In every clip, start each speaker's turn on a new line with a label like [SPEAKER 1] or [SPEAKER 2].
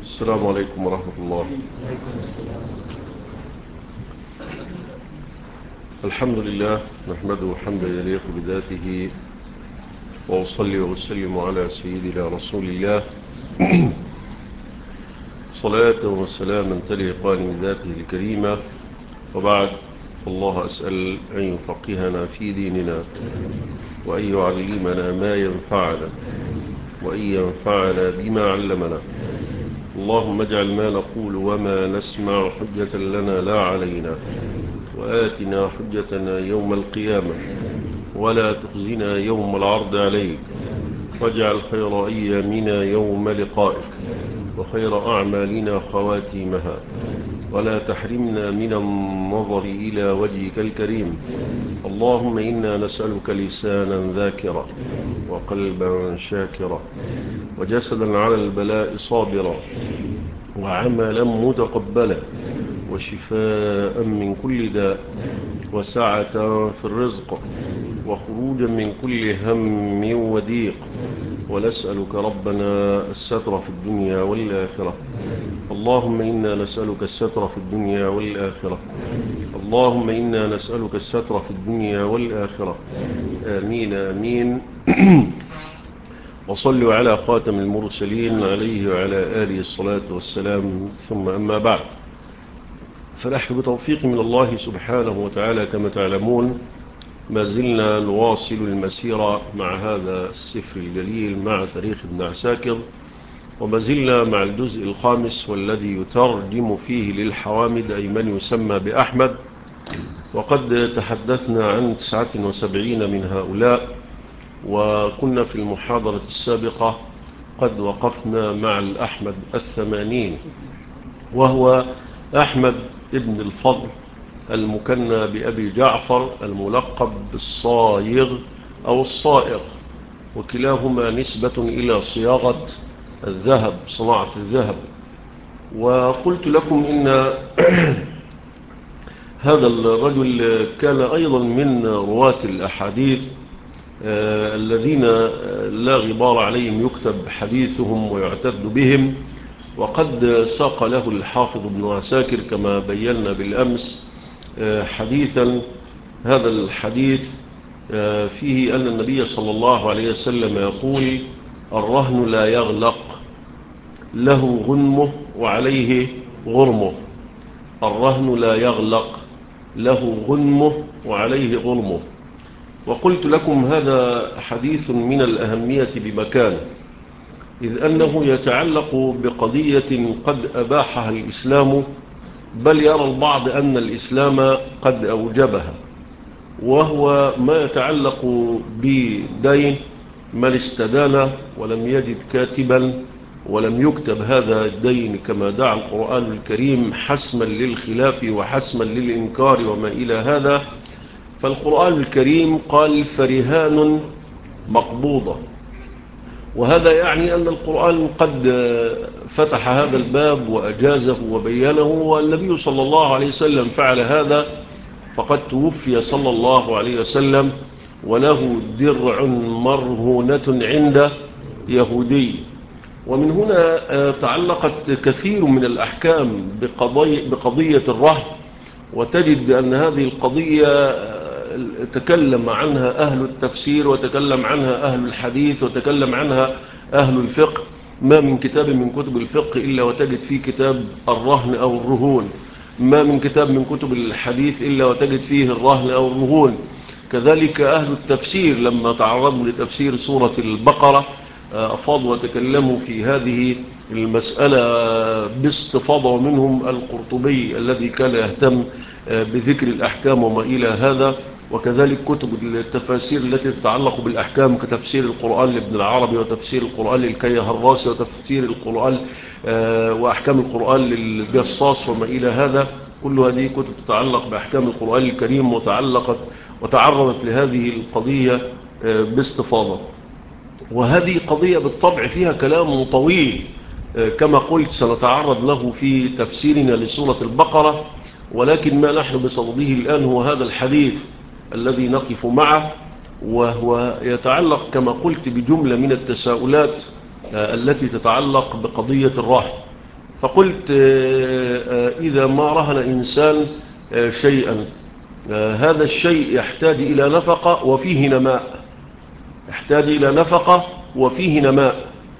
[SPEAKER 1] السلام عليكم ورحمة الله. الحمد لله نحمده حمدا يليق بذاته، وأصلي وأسلم على سيدنا رسول الله صلاة وسلاما تليقان بذاته الكريمة. وبعد، الله أسأل أن يفقهنا في ديننا، وأن يعلمنا ما ينفعنا، وأن ينفعنا بما علمنا. اللهم اجعل ما نقول وما نسمع حجة لنا لا علينا، وآتنا حجتنا يوم القيامة، ولا تخزنا يوم العرض عليك، واجعل خير أيامنا يوم لقائك، وخير أعمالنا خواتيمها، ولا تحرمنا من النظر إلى وجهك الكريم. اللهم إنا نسألك لسانا ذاكرا، وقلبا شاكرا، وجسدا على البلاء صابرا، وعملا متقبلا، وشفاء من كل داء، وسعة في الرزق، وخروجا من كل هم وضيق. ونسألك ربنا الستر في الدنيا والآخرة. اللهم إنا نسألك الستر في الدنيا والآخرة. اللهم إنا نسألك الستر في الدنيا والآخرة. آمين آمين. وصلوا على خاتم المرسلين عليه وعلى آله الصلاة والسلام، ثم أما بعد، فنحن بتوفيق من الله سبحانه وتعالى كما تعلمون ما زلنا نواصل المسيرة مع هذا السفر الجليل، مع تاريخ ابن عساكر، وما زلنا مع الجزء الخامس والذي يترجم فيه للحوامد، أي من يسمى بأحمد. وقد تحدثنا عن 79 من هؤلاء، وكنا في المحاضرة السابقة قد وقفنا مع الأحمد 80، وهو أحمد ابن الفضل المكنى بأبي جعفر، الملقب بالصايغ أو الصائغ، وكلاهما نسبة إلى صياغة الذهب، صناعة الذهب. وقلت لكم إن هذا الرجل كان أيضا من رواة الأحاديث الذين لا غبار عليهم يكتب حديثهم ويعتد بهم. وقد ساق له الحافظ ابن عساكر كما بينا بالأمس حديثا. هذا الحديث فيه أن النبي صلى الله عليه وسلم يقول: الرهن لا يغلق، له غنمه وعليه غرمه. الرهن لا يغلق، له غنمه وعليه غرمه. وقلت لكم هذا حديث من الأهمية بمكان، إذ أنه يتعلق بقضية قد أباحها الإسلام، بل يرى البعض أن الإسلام قد أوجبها، وهو ما يتعلق بدين من استدان ولم يجد كاتبا ولم يكتب هذا الدين كما دعا القرآن الكريم حسما للخلاف وحسما للإنكار وما إلى هذا. فالقرآن الكريم قال: فرهان مقبوضة. وهذا يعني أن القرآن قد فتح هذا الباب وأجازه وبيانه، والنبي صلى الله عليه وسلم فعل هذا، فقد توفي صلى الله عليه وسلم وله درع مرهونة عند يهودي. ومن هنا تعلقت كثير من الأحكام بقضية الرهن، وتجد أن هذه القضية تكلم عنها أهل التفسير، وتكلم عنها أهل الحديث، وتكلم عنها أهل الفقه. ما من كتاب من كتب الفقه إلا وتجد فيه كتاب الرهن أو الرهون، ما من كتاب من كتب الحديث إلا وتجد فيه الرهن أو الرهون. كذلك أهل التفسير لما تعرضوا لتفسير سورة البقرة أفاضوا وتكلموا في هذه المسألة باستفاضة، ومنهم القرطبي الذي كان يهتم بذكر الأحكام وما إلى هذا. وكذلك كتب التفاسير التي تتعلق بالأحكام كتفسير القرآن لابن العربي، وتفسير القرآن للكي هراسي، وتفسير القرآن وأحكام القرآن للجصاص وما إلى هذا. كل هذه كتب تتعلق بأحكام القرآن الكريم وتعرضت لهذه القضية باستفاضة. وهذه قضية بالطبع فيها كلام طويل كما قلت سنتعرض له في تفسيرنا لسورة البقرة، ولكن ما نحن بصدده الآن هو هذا الحديث الذي نقف معه، وهو يتعلق كما قلت بجملة من التساؤلات التي تتعلق بقضية الرهن. فقلت إذا ما رهن إنسان شيئا هذا الشيء يحتاج إلى نفقة وفيه نماء، يحتاج إلى نفقة وفيه نماء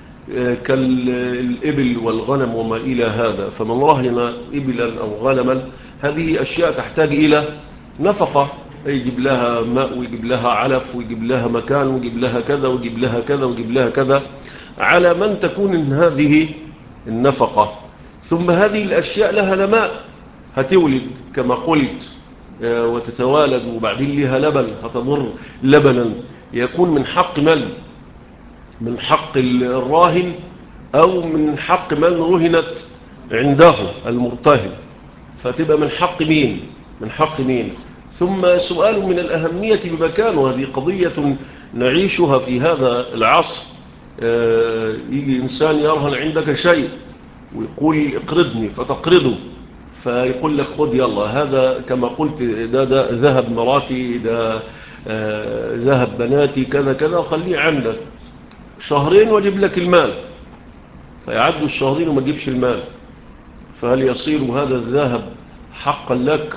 [SPEAKER 1] كالإبل والغنم وما إلى هذا. فمن رهن إبلا أو غنما هذه أشياء تحتاج إلى نفقة، يجيب لها ماء ويجيب لها علف ويجيب لها مكان ويجيب لها كذا ويجيب لها كذا ويجيب لها كذا، على من تكون هذه النفقة. ثم هذه الأشياء لها نماء، هتولد كما قلت وتتوالد، وبعدين لها لبن هتضر لبنا يكون من حق من حق الراهن أو من حق من رهنت عنده المرتهن، فتبقى من حق مين؟ من حق مين؟ ثم سؤال من الأهمية بمكان، وهذه قضية نعيشها في هذا العصر. يجي إنسان يرهن عندك شيء ويقول اقرضني فتقرضه، فيقول لك خذ يلا هذا كما قلت ده ذهب مراتي، ده ذهب بناتي كذا كذا، وخليه عندك شهرين واجيب لك المال، فيعدوا الشهرين وما تجيبش المال، فهل يصير هذا الذهب حقا لك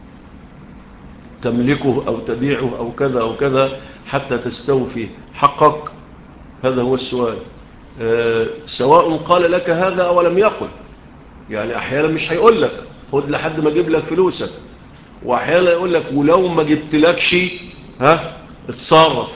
[SPEAKER 1] تملكه أو تبيعه أو كذا أو كذا حتى تستوفي حقك؟ هذا هو السؤال. سواء قال لك هذا أو لم يقل، يعني أحيانا مش هيقول لك خد لحد ما اجيب لك فلوسك، وأحيانا يقول لك ولو ما جبت لكش اتصرف.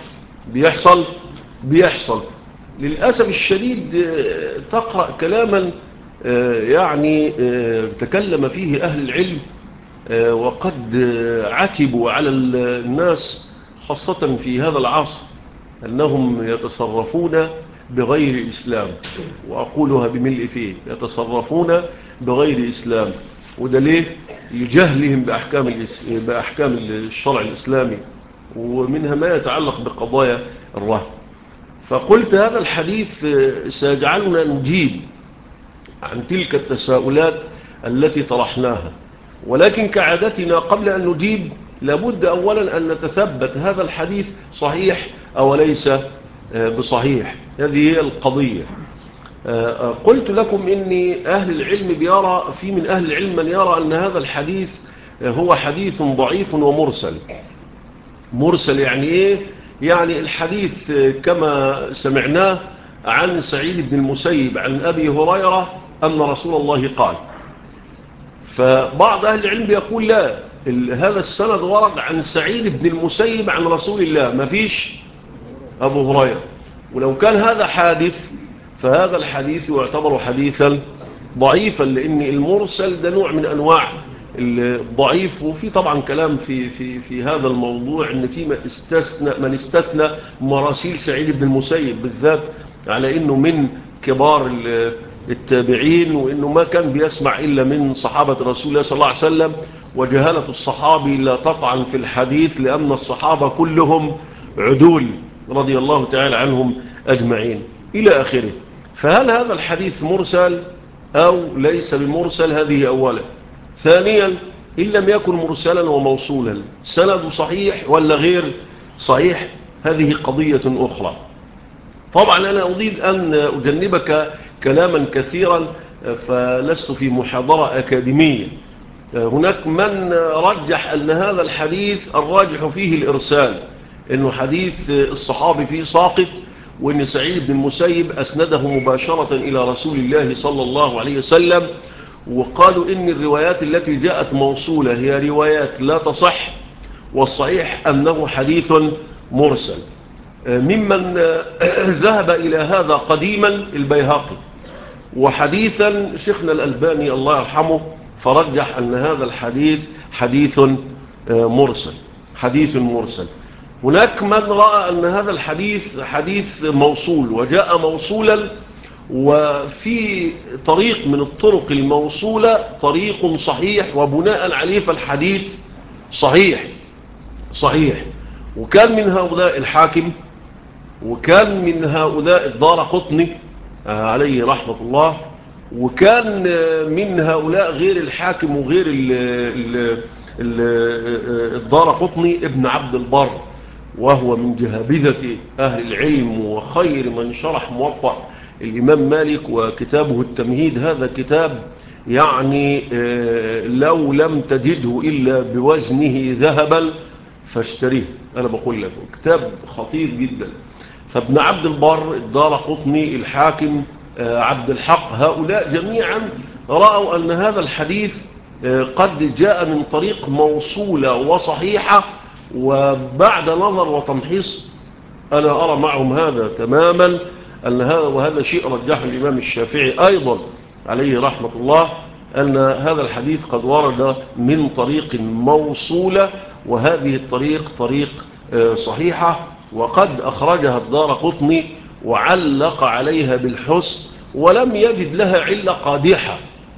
[SPEAKER 1] بيحصل للأسف الشديد. تقرأ كلاما يعني تكلم فيه أهل العلم وقد عتبوا على الناس خاصة في هذا العصر أنهم يتصرفون بغير إسلام، وأقولها بملء فيه، يتصرفون بغير إسلام. وده ليه؟ لجهلهم بأحكام الشرع الإسلامي، ومنها ما يتعلق بقضايا الرهن. فقلت هذا الحديث سيجعلنا نجيب عن تلك التساؤلات التي طرحناها، ولكن كعادتنا قبل أن نجيب لابد أولا أن نتثبت هذا الحديث صحيح أو ليس بصحيح. هذه هي القضية. قلت لكم إن أهل العلم في من أهل العلم من يرى أن هذا الحديث هو حديث ضعيف ومرسل. مرسل يعني إيه؟ يعني الحديث كما سمعناه عن سعيد بن المسيب عن أبي هريرة أن رسول الله قال. فبعض أهل العلم يقول لا، هذا السند ورد عن سعيد بن المسيب عن رسول الله، ما فيش أبو هريرة. ولو كان هذا حادث فهذا الحديث يعتبر حديثا ضعيفا، لأن المرسل ده نوع من أنواع الضعيف. وفي طبعا كلام في هذا الموضوع ان في من استثنى مراسيل سعيد بن المسيب بالذات على انه من كبار التابعين، وانه ما كان بيسمع الا من صحابه رسول الله صلى الله عليه وسلم، وجهاله الصحابي لا تطعن في الحديث لان الصحابه كلهم عدول رضي الله تعالى عنهم اجمعين الى اخره. فهل هذا الحديث مرسل او ليس بمرسل؟ هذه اولا. ثانيا، إن لم يكن مرسلا وموصولا سند صحيح ولا غير صحيح؟ هذه قضية أخرى. طبعا أنا أريد أن أجنبك كلاما كثيرا، فلست في محاضرة أكاديمية. هناك من رجح أن هذا الحديث الراجح فيه الإرسال، أنه حديث الصحابي فيه ساقط، وأن سعيد بن المسيب أسنده مباشرة إلى رسول الله صلى الله عليه وسلم. وقالوا إن الروايات التي جاءت موصولة هي روايات لا تصح، والصحيح أنه حديث مرسل. ممن ذهب إلى هذا قديما البيهقي، وحديثا شيخنا الألباني الله يرحمه فرجح أن هذا الحديث حديث مرسل. حديث مرسل. هناك من رأى أن هذا الحديث حديث موصول وجاء موصولا، وفي طريق من الطرق الموصولة طريق صحيح، وبناء عليه فالحديث صحيح. وكان من هؤلاء الحاكم، وكان من هؤلاء الدارقطني عليه رحمة الله، وكان من هؤلاء غير الحاكم وغير الدارقطني ابن عبد البر، وهو من جهابذة أهل العلم وخير من شرح موطأ الإمام مالك وكتابه التمهيد. هذا كتاب يعني لو لم تجده إلا بوزنه ذهبا فاشتريه. أنا بقول لك كتاب خطير جدا. فابن عبد البر، الدارقطني، الحاكم، عبد الحق، هؤلاء جميعا رأوا أن هذا الحديث قد جاء من طريق موصولة وصحيحة، وبعد نظر وتمحيص أنا أرى معهم هذا تماما، أن هذا وهذا شيء رجحه الإمام الشافعي أيضا عليه رحمة الله، أن هذا الحديث قد ورد من طريق موصولة، وهذه الطريق طريق صحيحة، وقد أخرجها الدارقطني وعلق عليها بالحسن، ولم يجد لها علة قادحة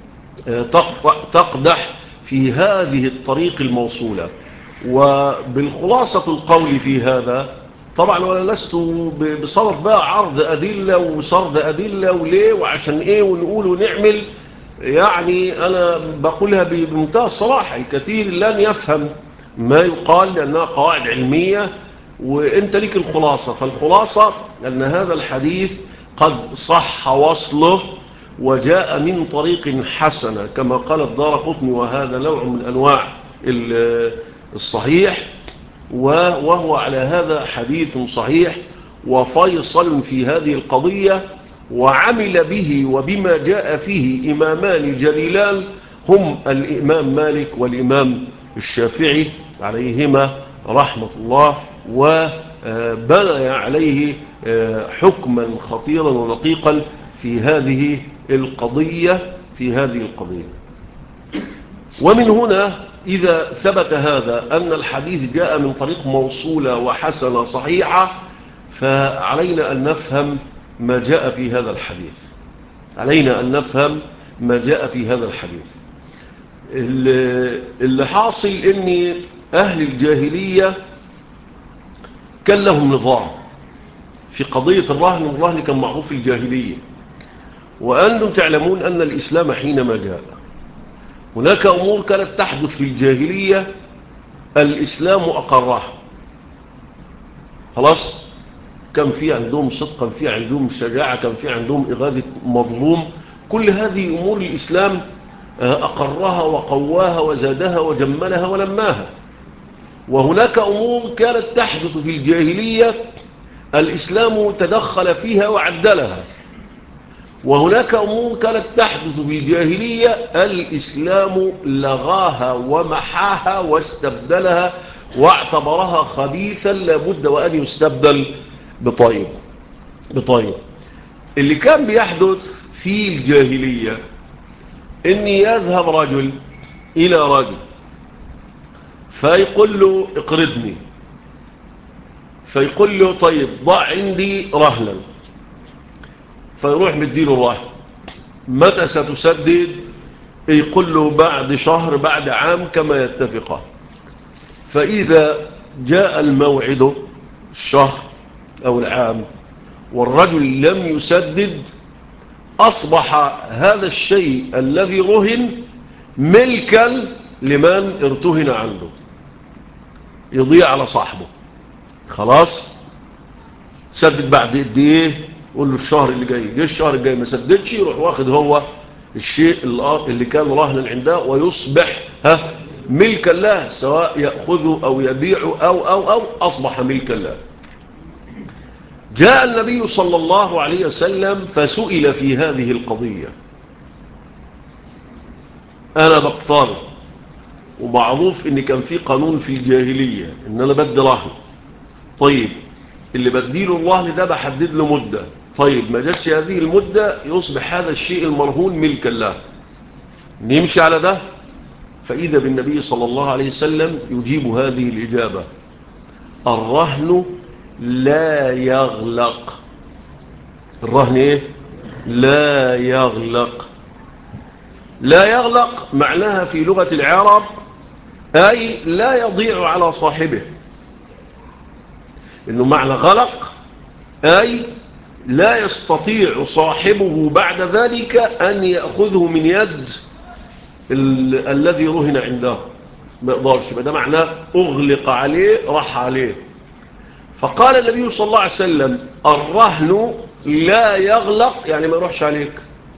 [SPEAKER 1] تقدح في هذه الطريق الموصولة. وبالخلاصة القول في هذا، طبعا ولا لست بصرف بقى عرض أدلة وسرد أدلة وليه وعشان إيه ونقول ونعمل، يعني أنا بقولها بمنتهى الصراحة. الكثير لن يفهم ما يقال لأنها قواعد علمية، وإنت ليك الخلاصة. فالخلاصة أن هذا الحديث قد صح وصله وجاء من طريق حسنة كما قال الدارقطني، وهذا نوع من أنواع الصحيح، وهو على هذا حديث صحيح وفيصل في هذه القضية. وعمل به وبما جاء فيه إمامان جليلان هم الإمام مالك والإمام الشافعي عليهما رحمة الله، وبنى عليه حكما خطيرا ودقيقا في هذه القضية. ومن هنا إذا ثبت هذا أن الحديث جاء من طريق موصولة وحسنة صحيحة، فعلينا أن نفهم ما جاء في هذا الحديث. اللي حاصل إن أهل الجاهلية كان لهم نظام في قضية الرهن، والرهن كان معروف في الجاهلية. وأنتم تعلمون أن الإسلام حينما جاء هناك أمور كانت تحدث في الجاهلية الإسلام أقرها. خلاص، كان في عندهم صدق، كان في عندهم شجاعة، كان في عندهم إغاثة مظلوم. كل هذه أمور الإسلام أقرها وقواها وزادها وجملها ونماها. وهناك أمور كانت تحدث في الجاهلية الإسلام تدخل فيها وعدلها. وهناك أمور كانت تحدث في الجاهلية الإسلام لغاها ومحاها واستبدلها واعتبرها خبيثا لابد وأن يستبدل بطيب. اللي كان بيحدث في الجاهلية إن يذهب رجل إلى رجل فيقول له اقرضني، فيقول له طيب ضع عندي رهنا، فيروح مديله الرهن. متى ستسدد؟ يقول له بعد شهر، بعد عام، كما يتفقان. فإذا جاء الموعد، الشهر أو العام، والرجل لم يسدد، أصبح هذا الشيء الذي رهن ملكا لمن ارتهن عنده، يضيع على صاحبه. خلاص، سدد بعد قد ايه؟ قول له الشهر اللي جاي. جه الشهر الجاي ما سددش، يروح واخد هو الشيء اللي كان رهنا عنده ويصبح ملكا له، سواء يأخذه أو يبيعه أو أصبح ملكا له. جاء النبي صلى الله عليه وسلم فسئل في هذه القضية. أنا بقترض، ومعروف إن كان في قانون في الجاهلية إن أنا بدي رهن. طيب اللي بديله الرهن ده بحدد له مدة. طيب ما جاتش هذه المدة، يصبح هذا الشيء المرهون ملكا له. نمشي على ده. فإذا بالنبي صلى الله عليه وسلم يجيب هذه الإجابة: الرهن لا يغلق. الرهن إيه؟ لا يغلق. لا يغلق معناها في لغة العرب أي لا يضيع على صاحبه. إنه معنى غلق أي لا يستطيع صاحبه بعد ذلك أن يأخذه من يد الذي رهن عنده، ما يقدرش. ده معناه أغلق عليه، راح عليه. فقال النبي صلى الله عليه وسلم: الرهن لا يغلق يعني ما يروحش عليك،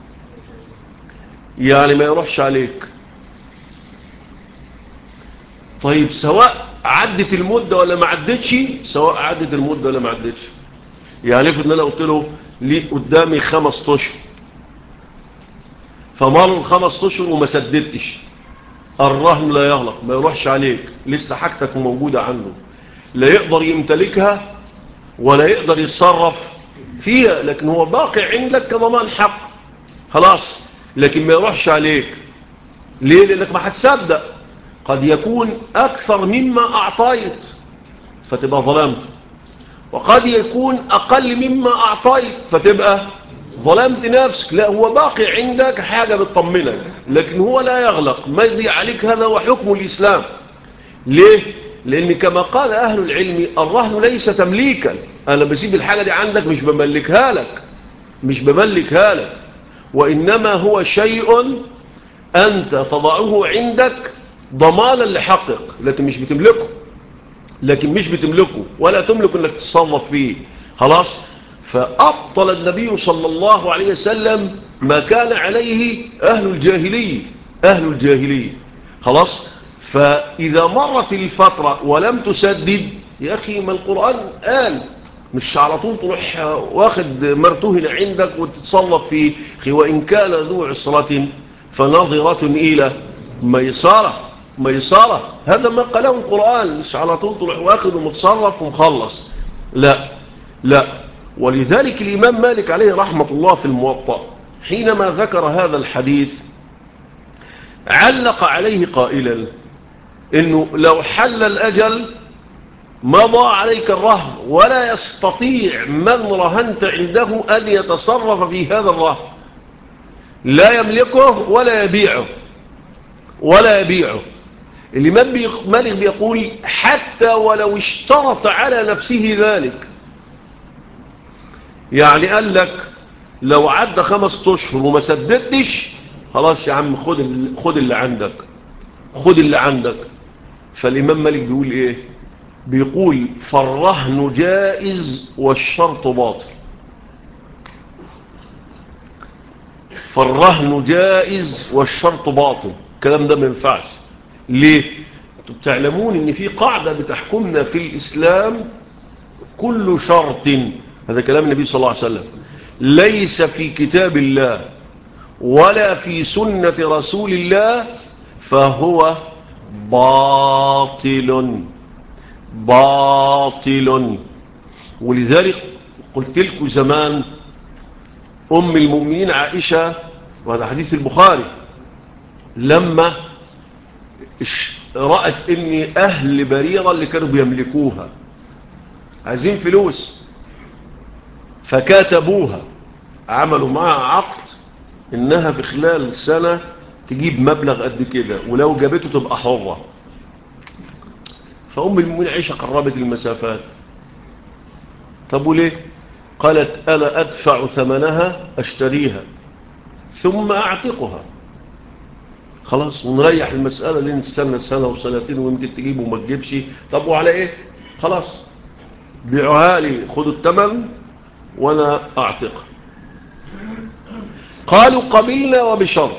[SPEAKER 1] يعني ما يروحش عليك. طيب سواء عدت المدة ولا ما عدتش، سواء عدت المدة ولا ما عدتش. يعني افرض ان انا قلت له لي قدامي 5 اشهر، فمر 5 اشهر وما سددتش، الرهن لا يغلق، ما يروحش عليك، لسه حاجتك موجودة عنده، لا يقدر يمتلكها ولا يقدر يتصرف فيها، لكن هو باقي عندك كضمان حق، خلاص. لكن ما يروحش عليك. ليه؟ لأنك ما هتصدق، قد يكون أكثر مما أعطيت فتبقى ظلمت، وقد يكون أقل مما أعطيت فتبقى ظلمت نفسك. لا، هو باقي عندك حاجة بتطمنك، لكن هو لا يغلق، ما يضيع عليك. هذا هو حكم الإسلام. ليه؟ لأن كما قال أهل العلم الرهن ليس تمليكا، أنا بسيب الحاجة دي عندك، مش بملكها لك، مش بملكها لك، وإنما هو شيء أنت تضعه عندك ضمانا لحقك، لكن مش بتملكه، لكن مش بتملكه ولا تملك أنك تتصرف فيه، خلاص. فأبطل النبي صلى الله عليه وسلم ما كان عليه أهل الجاهلية، أهل الجاهلية، خلاص. فإذا مرت الفترة ولم تسدد، يا أخي ما القرآن قال، مش على طول تروح واخد مرتهن عندك وتتصرف فيه. وإن كان ذو عسرة فنظرة إلى ميسرة، ميسرة، هذا ما قاله القرآن، مش على طول تروح واخد ومتصرف ومخلص، لا لا. ولذلك الإمام مالك عليه رحمة الله في الموطأ حينما ذكر هذا الحديث علق عليه قائلا إنه لو حل الأجل مضى عليك الرهن، ولا يستطيع من رهنت عنده أن يتصرف في هذا الرهن، لا يملكه ولا يبيعه، ولا يبيعه. الإمام مالك بيقول حتى ولو اشترط على نفسه ذلك، يعني قال لك لو عدى 5 أشهر وما سددتش، خلاص يا عم خد اللي عندك، خد اللي عندك. فالإمام مالك بيقول إيه؟ بيقول فالرهن جائز والشرط باطل. فالرهن جائز والشرط باطل، الكلام ده ما ينفعش. ليه؟ انتم بتعلمون ان في قاعدة بتحكمنا في الإسلام: كل شرط، هذا كلام النبي صلى الله عليه وسلم، ليس في كتاب الله ولا في سنة رسول الله فهو باطل، باطل. ولذلك قلت لكم زمان أم المؤمنين عائشة، وهذا حديث البخاري، لما رأت ان أهل بريرة اللي كانوا بيملكوها عايزين فلوس، فكاتبوها، عملوا معها عقد انها في خلال سنة تجيب مبلغ قد كده، ولو جابته تبقى حرة. فأم المؤمنين عائشة قربت المسافات. طب وليه؟ قالت أنا أدفع ثمنها، أشتريها ثم أعتقها، خلاص، ونريح المسألة لين نستنى سنة وسنتين ويمكن تجيب وما تجيبش. طب وعلى إيه؟ خلاص بيعوها لي، خدوا الثمن وأنا أعتقها. قالوا قبلنا وبشرط.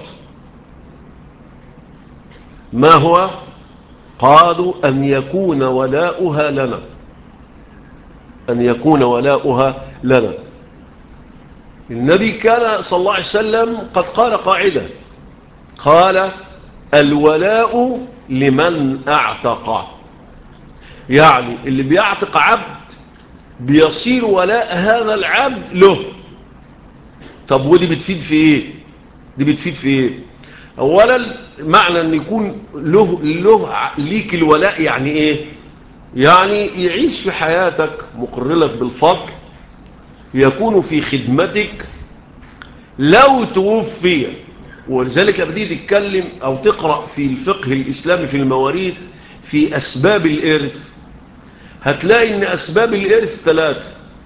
[SPEAKER 1] ما هو؟ قالوا أن يكون ولاؤها لنا، أن يكون ولاؤها لنا. النبي كان صلى الله عليه وسلم قد قال قاعدة، قال الولاء لمن أعتق، يعني اللي بيعتق عبد بيصير ولاء هذا العبد له. طب ودي بتفيد في ايه؟ دي بتفيد في ايه؟ اولا معنى ان يكون له ليك الولاء يعني ايه؟ يعني يعيش في حياتك مقر لك بالفضل، يكون في خدمتك لو توفي. ولذلك بدي تتكلم او تقرأ في الفقه الاسلامي في المواريث في اسباب الارث، هتلاقي ان اسباب الارث 3: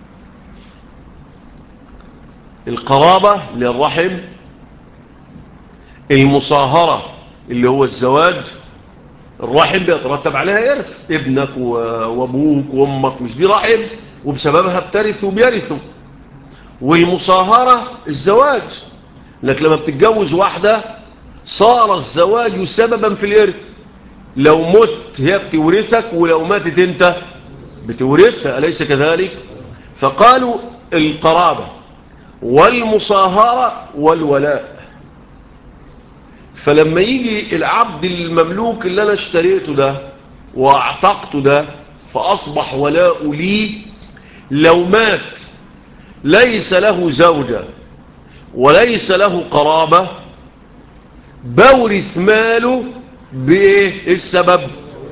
[SPEAKER 1] القرابة للرحم، المصاهرة اللي هو الزواج، الرحم بيترتب عليها إرث، ابنك وابوك وامك، مش دي رحم وبسببها بترث وبيرثوا. والمصاهرة الزواج، لك لما بتتجوز واحدة صار الزواج سببا في الإرث، لو مت هي بتورثك ولو ماتت انت بتورثها، أليس كذلك؟ فقالوا القرابة والمصاهرة والولاء. فلما يجي العبد المملوك اللي أنا اشتريته ده واعتقته ده فأصبح ولاء لي، لو مات ليس له زوجة وليس له قرابة بورث ماله بإيه السبب؟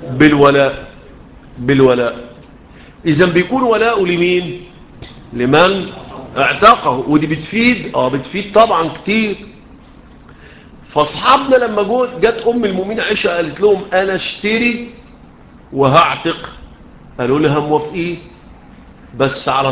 [SPEAKER 1] بالولاء. إذن بيكون ولاء لمين؟ لمن اعتقه. ودي بتفيد طبعا كتير. فاصحابنا لما جت أم المؤمنين عائشة قالت لهم أنا اشتري وهعتق، قالوا لها موافقين بس على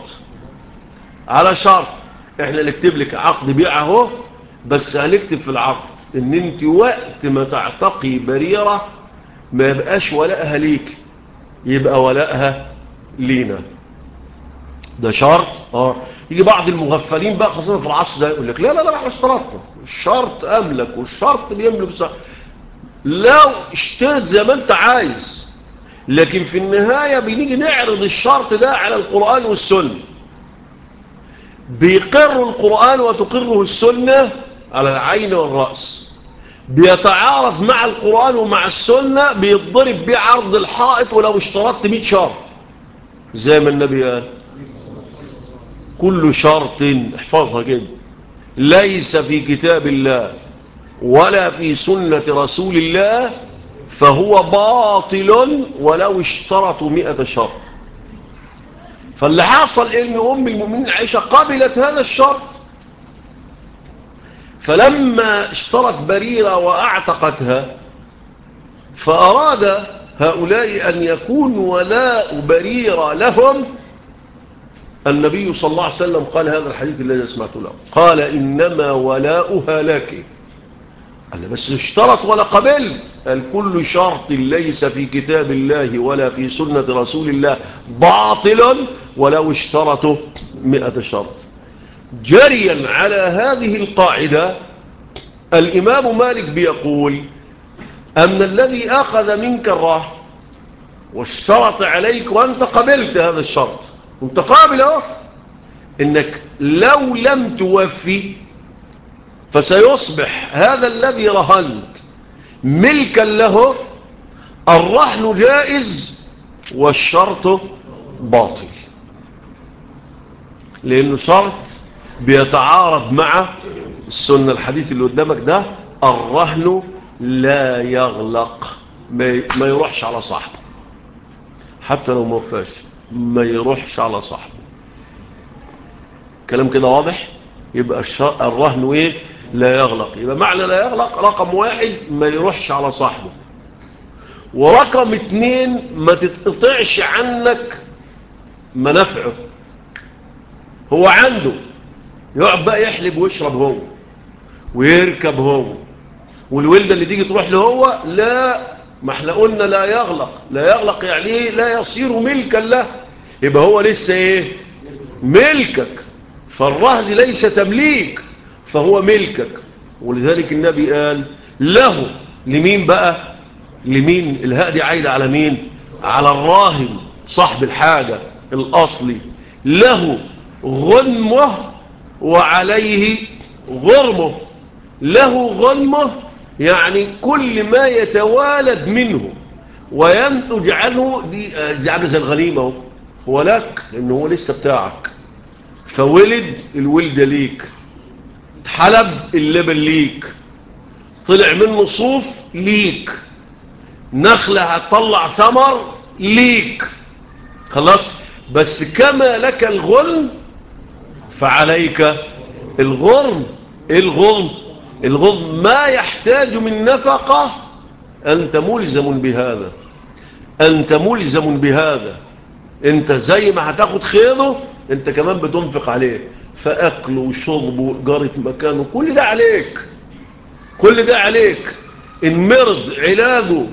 [SPEAKER 1] شرط احنا نكتب لك عقد بيع اهو، بس هنكتب في العقد ان انت وقت ما تعتقي بريرة ما يبقاش ولاءها ليك، يبقى ولاءها لينا. ده شرط. يجي بعض المغفلين بقى خاصة في العصر ده يقول لك لا احنا اشترطنا، الشرط املك والشرط بيملك لو اشترط زي ما انت عايز، لكن في النهاية بنيجي نعرض الشرط ده على القرآن والسنة، بيقر القرآن وتقره السنة على العين والرأس، بيتعارض مع القرآن ومع السنة بيتضرب بيه عرض الحائط ولو اشترطت 100 شرط. زي ما النبي قال كل شرط، احفظها كده، ليس في كتاب الله ولا في سنة رسول الله فهو باطل ولو اشترطوا 100 شرط. فاللي حصل ان ام المؤمنين عائشة قبلت هذا الشرط، فلما اشترت بريرة واعتقتها فأراد هؤلاء أن يكون ولاء بريرة لهم. النبي صلى الله عليه وسلم قال هذا الحديث الذي سمعته له، قال إنما ولاؤها لك. قال بس اشترط ولا قبلت، قال كل شرط ليس في كتاب الله ولا في سنة رسول الله باطل ولو اشترطوا 100 شرط. جريا على هذه القاعدة الإمام مالك بيقول أن الذي أخذ منك الرهن واشترط عليك وأنت قبلت هذا الشرط وانت قابل إنك لو لم توفي فسيصبح هذا الذي رهنت ملكا له، الرهن جائز والشرط باطل، لأنه شرط بيتعارض مع السنة. الحديث اللي قدامك ده الرهن لا يغلق، ما يروحش على صاحبه، حتى لو ما وفاش ما يروحش على صاحبه. كلام كده واضح؟ يبقى الرهن ايه؟ لا يغلق. يبقى معنى لا يغلق رقم 1 ما يروحش على صاحبه، ورقم 2 ما تتقطعش عنك منافعه. هو عنده يقعد بقى يحلب ويشرب هو ويركب هو، والولدة اللي تيجي تروح له هو لا، ما احنا قلنا لا يغلق. لا يغلق يعني ايه؟ لا يصير ملكا له، يبقى هو لسه ايه؟ ملكك. فالرهن ليس تمليك، فهو ملكك. ولذلك النبي قال له. لمين بقى؟ لمين؟ الهاء دي عايدة على مين؟ على الراهن صاحب الحاجة الأصلي. له غنمه وعليه غرمه. له غنمه يعني كل ما يتوالد منه وينتج عنه، دي عامله زي الغنيمة، هو لك لأنه هو لسه بتاعك. فولد الولدة ليك، اتحلب اللبن ليك، طلع منه صوف ليك، نخلة هتطلع ثمر ليك، خلاص. بس كما لك الغنم فعليك الغرم. الغرم ما يحتاج من نفقة، أنت ملزم بهذا. انت زي ما هتاخد خيره انت كمان بتنفق عليه، فأكله وشربه وإجارة مكانه كل ده عليك. إن مرض علاجه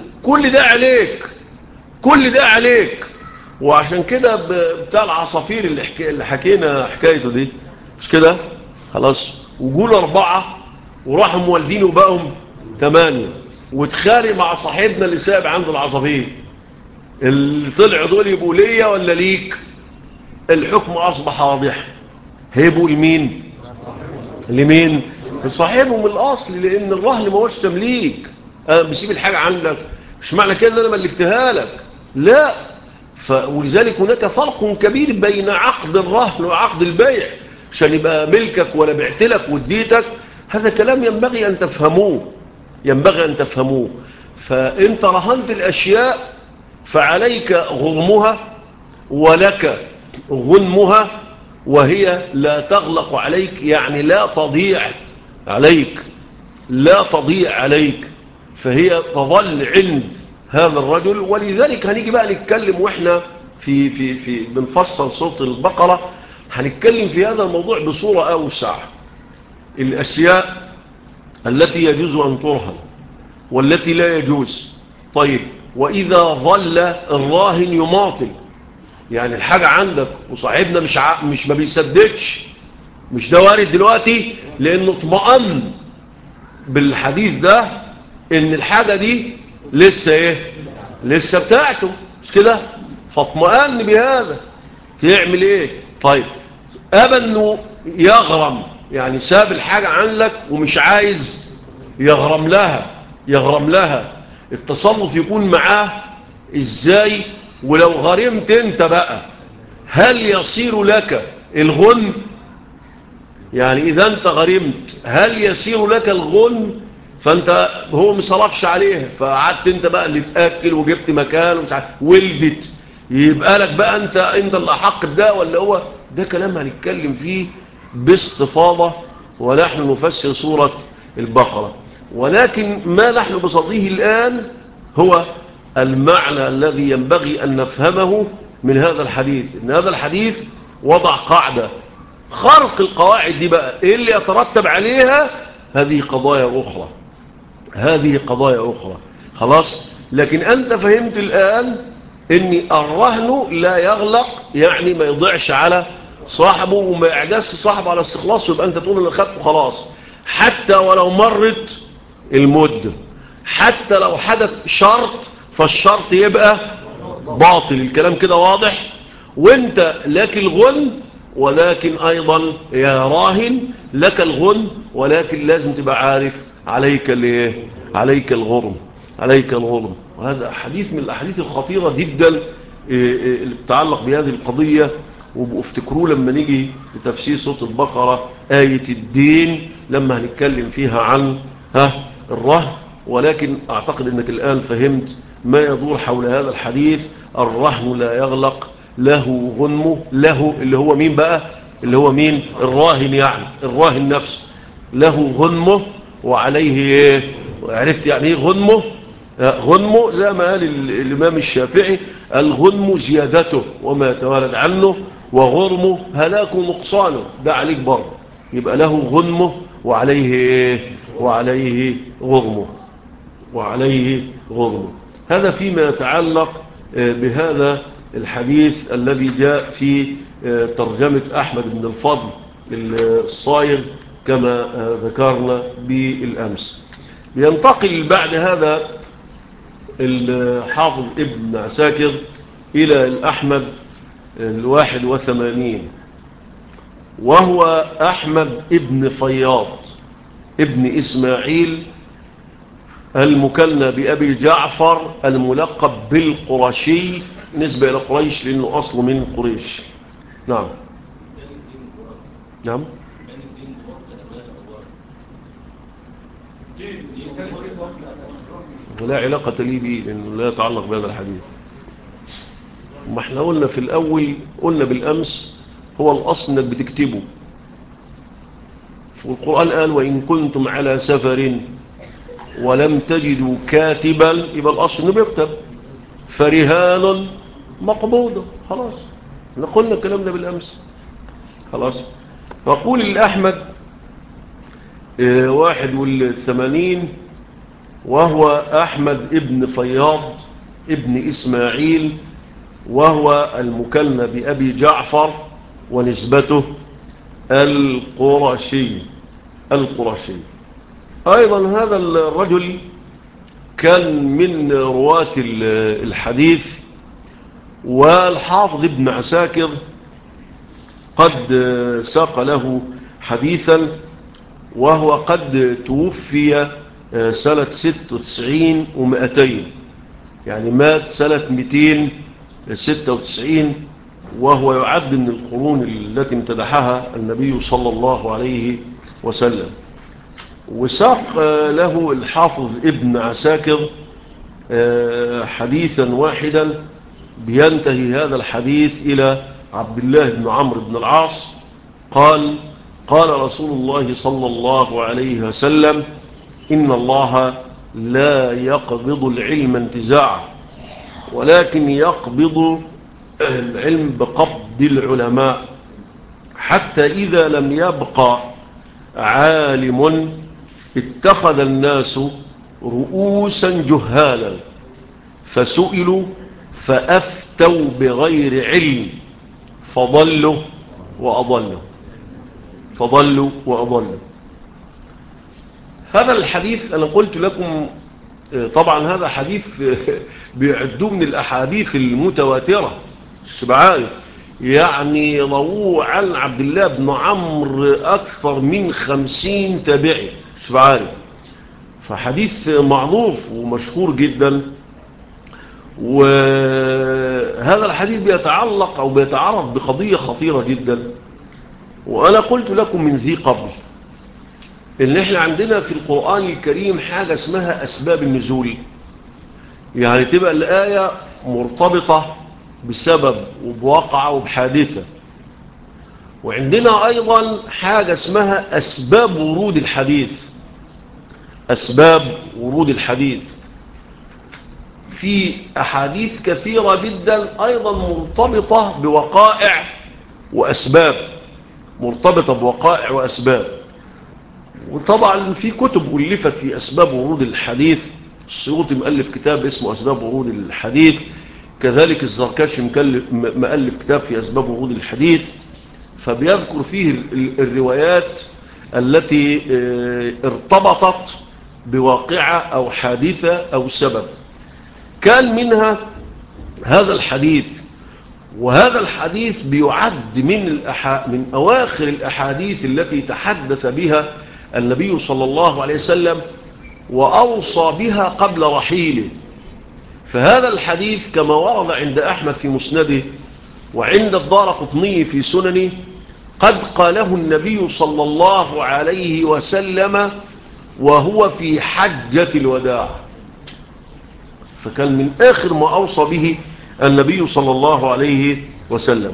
[SPEAKER 1] كل ده عليك. وعشان كده بتاع العصافير اللي حكينا حكايته دي، مش كده؟ خلاص. وقول 4 وراحوا موالدين وبقهم 8 وتخاري مع صاحبنا اللي ساب عند العصافير، اللي طلعوا دول يبقوا ليا ولا ليك؟ الحكم أصبح واضح، هيبقوا لمين؟ لمين؟ لصاحبهم الأصل، لأن الرهن ما هوش تمليك. أنا بسيب الحاجة عندك مش معنى كده أن أنا ملكتها لك، لا. ولذلك هناك فرق كبير بين عقد الرهن وعقد البيع، عشان يبقى ملكك ولا بعت لك واديتك، هذا كلام ينبغي أن تفهموه، ينبغي أن تفهموه. فأنت رهنت الأشياء فعليك غرمها ولك غنمها، وهي لا تغلق عليك، يعني لا تضيع عليك، لا تضيع عليك، فهي تظل عند هذا الرجل. ولذلك هنيجي بقى نتكلم واحنا في بنفصل سورة البقرة، هنتكلم في هذا الموضوع بصورة أوسع. الأشياء التي يجوز أن ترهن والتي لا يجوز. طيب، وإذا ظل الراهن يماطل، يعني الحاجة عندك وصاحبنا مش ما بيسددش، مش ده وارد دلوقتي، لأنه اطمأن بالحديث ده ان الحاجة دي لسه ايه؟ لسه بتاعته، مش كده؟ فاطمأن بهذا، تعمل ايه؟ طيب، ابى انه يغرم، يعني ساب الحاجة عنك ومش عايز يغرم لها، يغرم لها، التصرف يكون معاه ازاي؟ ولو غرمت انت بقى، هل يصير لك الغنم؟ يعني إذا أنت غرمت هل يصير لك الغنم؟ فأنت هو مصرفش عليها، فقعدت أنت بقى اللي تأكل وجبت مكان ومش عارف ولدت، يبقى لك بقى أنت اللي أحق بده ولا هو؟ ده كلام هنتكلم فيه باستفاضة ونحن نفسر سورة البقرة. ولكن ما نحن بصديه الآن هو المعنى الذي ينبغي أن نفهمه من هذا الحديث. إن هذا الحديث وضع قاعدة، خرق القواعد دي بقى ايه اللي يترتب عليها؟ هذه قضايا اخرى، هذه قضايا اخرى. خلاص. لكن انت فهمت الان ان الرهن لا يغلق، يعني ما يضيعش على صاحبه وما يعجزش صاحبه على استخلاصه، يبقى انت تقول انا خدته خلاص، حتى ولو مرت المدة، حتى لو حدث شرط فالشرط يبقى باطل. الكلام كده واضح؟ وانت لك الغنم، ولكن ايضا يا راهن لك الغنم، ولكن لازم تبقى عارف عليك الايه؟ عليك الغرم، عليك الغرم. وهذا حديث من الاحاديث الخطيرة جدا اللي بتتعلق بهذه القضية. وافتكروا لما نيجي لتفسير سورة البقرة آية الدين لما هنتكلم فيها عن الرهن. ولكن اعتقد انك الان فهمت ما يدور حول هذا الحديث. الرهن لا يغلق، له غنمه، له اللي هو مين بقى؟ اللي هو مين؟ الراهن، يعني الراهن نفسه له غنمه وعليه ايه؟ عرفت يعني ايه غنمه؟ غنمه زي ما قال الامام الشافعي: الغنم زيادته وما يتوالد عنه، وغرمه هلاك نقصانه. ده عليك برضه، يبقى له غنمه وعليه ايه؟ وعليه غرمه، وعليه غرمه. هذا فيما يتعلق بهذا الحديث الذي جاء في ترجمة أحمد بن الفضل الصايغ كما ذكرنا بالأمس. ينتقل بعد هذا الحافظ ابن عساكر إلى الأحمد 81، وهو أحمد ابن فياض ابن إسماعيل المكنى بأبي جعفر الملقب بالقرشي، نسبة إلى قريش لأنه أصله من قريش. نعم نعم. ولا علاقة لي به لأنه لا يتعلق بهذا الحديث. وما احنا قلنا في الأول، قلنا بالأمس هو الأصل أنك بتكتبه. والقرآن قال: وإن كنتم على سفر ولم تجدوا كاتبا، يبقى الأصل أنه بيكتب، فرهان مقبوضة. خلاص، قلنا الكلام ده بالأمس. خلاص. فقول الأحمد 81، وهو أحمد ابن فياض ابن إسماعيل، وهو المكنى بأبي جعفر، ونسبته القرشي. القرشي أيضا هذا الرجل كان من رواة الحديث، والحافظ ابن عساكر قد ساق له حديثا، وهو قد توفي سنة 96 و200، يعني مات سنة 296، وهو يعد من القرون التي امتدحها النبي صلى الله عليه وسلم. وساق له الحافظ ابن عساكر حديثا واحدا بينتهي هذا الحديث إلى عبد الله بن عمرو بن العاص قال: قال رسول الله صلى الله عليه وسلم: إن الله لا يقبض العلم انتزاعا، ولكن يقبض العلم بقبض العلماء، حتى إذا لم يبقى عالم اتخذ الناس رؤوسا جهالا فسئلوا فأفتوا بغير علم فضلوا وأضلوا. فضلوا وأضلوا. هذا الحديث أنا قلت لكم طبعا هذا حديث بيعدوه من الأحاديث المتواترة السبعان، يعني رووه عن عبد الله بن عمرو أكثر من 50 تابعي السبعان، فحديث معروف ومشهور جدا. وهذا الحديث بيتعلق أو بيتعرض بقضية خطيرة جدا، وأنا قلت لكم من ذي قبل إن إحنا عندنا في القرآن الكريم حاجة اسمها أسباب النزول، يعني تبقى الآية مرتبطة بسبب وبواقعة وبحادثة. وعندنا أيضا حاجة اسمها أسباب ورود الحديث. أسباب ورود الحديث في أحاديث كثيرة جدا أيضا مرتبطة بوقائع وأسباب، مرتبطة بوقائع وأسباب. وطبعا في كتب ألفت في أسباب ورود الحديث، السيوطي مؤلف كتاب اسمه أسباب ورود الحديث، كذلك الزركشي مؤلف كتاب في أسباب ورود الحديث، فبيذكر فيه الروايات التي ارتبطت بواقعة أو حادثة أو سبب. كان منها هذا الحديث، وهذا الحديث بيعد من أواخر الأحاديث التي تحدث بها النبي صلى الله عليه وسلم وأوصى بها قبل رحيله. فهذا الحديث كما ورد عند أحمد في مسنده وعند الدارقطني في سننه قد قاله النبي صلى الله عليه وسلم وهو في حجة الوداع، فكان من آخر ما أوصى به النبي صلى الله عليه وسلم.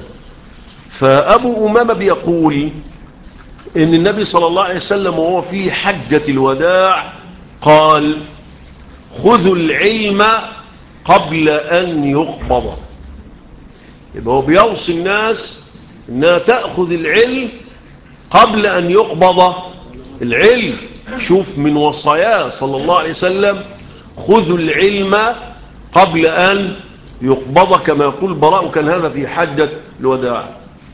[SPEAKER 1] فأبو أمامة بيقول إن النبي صلى الله عليه وسلم وهو في حجة الوداع قال: خذوا العلم قبل أن يقبض. يبقى هو بيوصي الناس أنها تأخذ العلم قبل أن يقبض العلم. شوف من وصاياه صلى الله عليه وسلم: خذوا العلم قبل أن يقبض، كما يقول براء، كان هذا في حجة الوداع.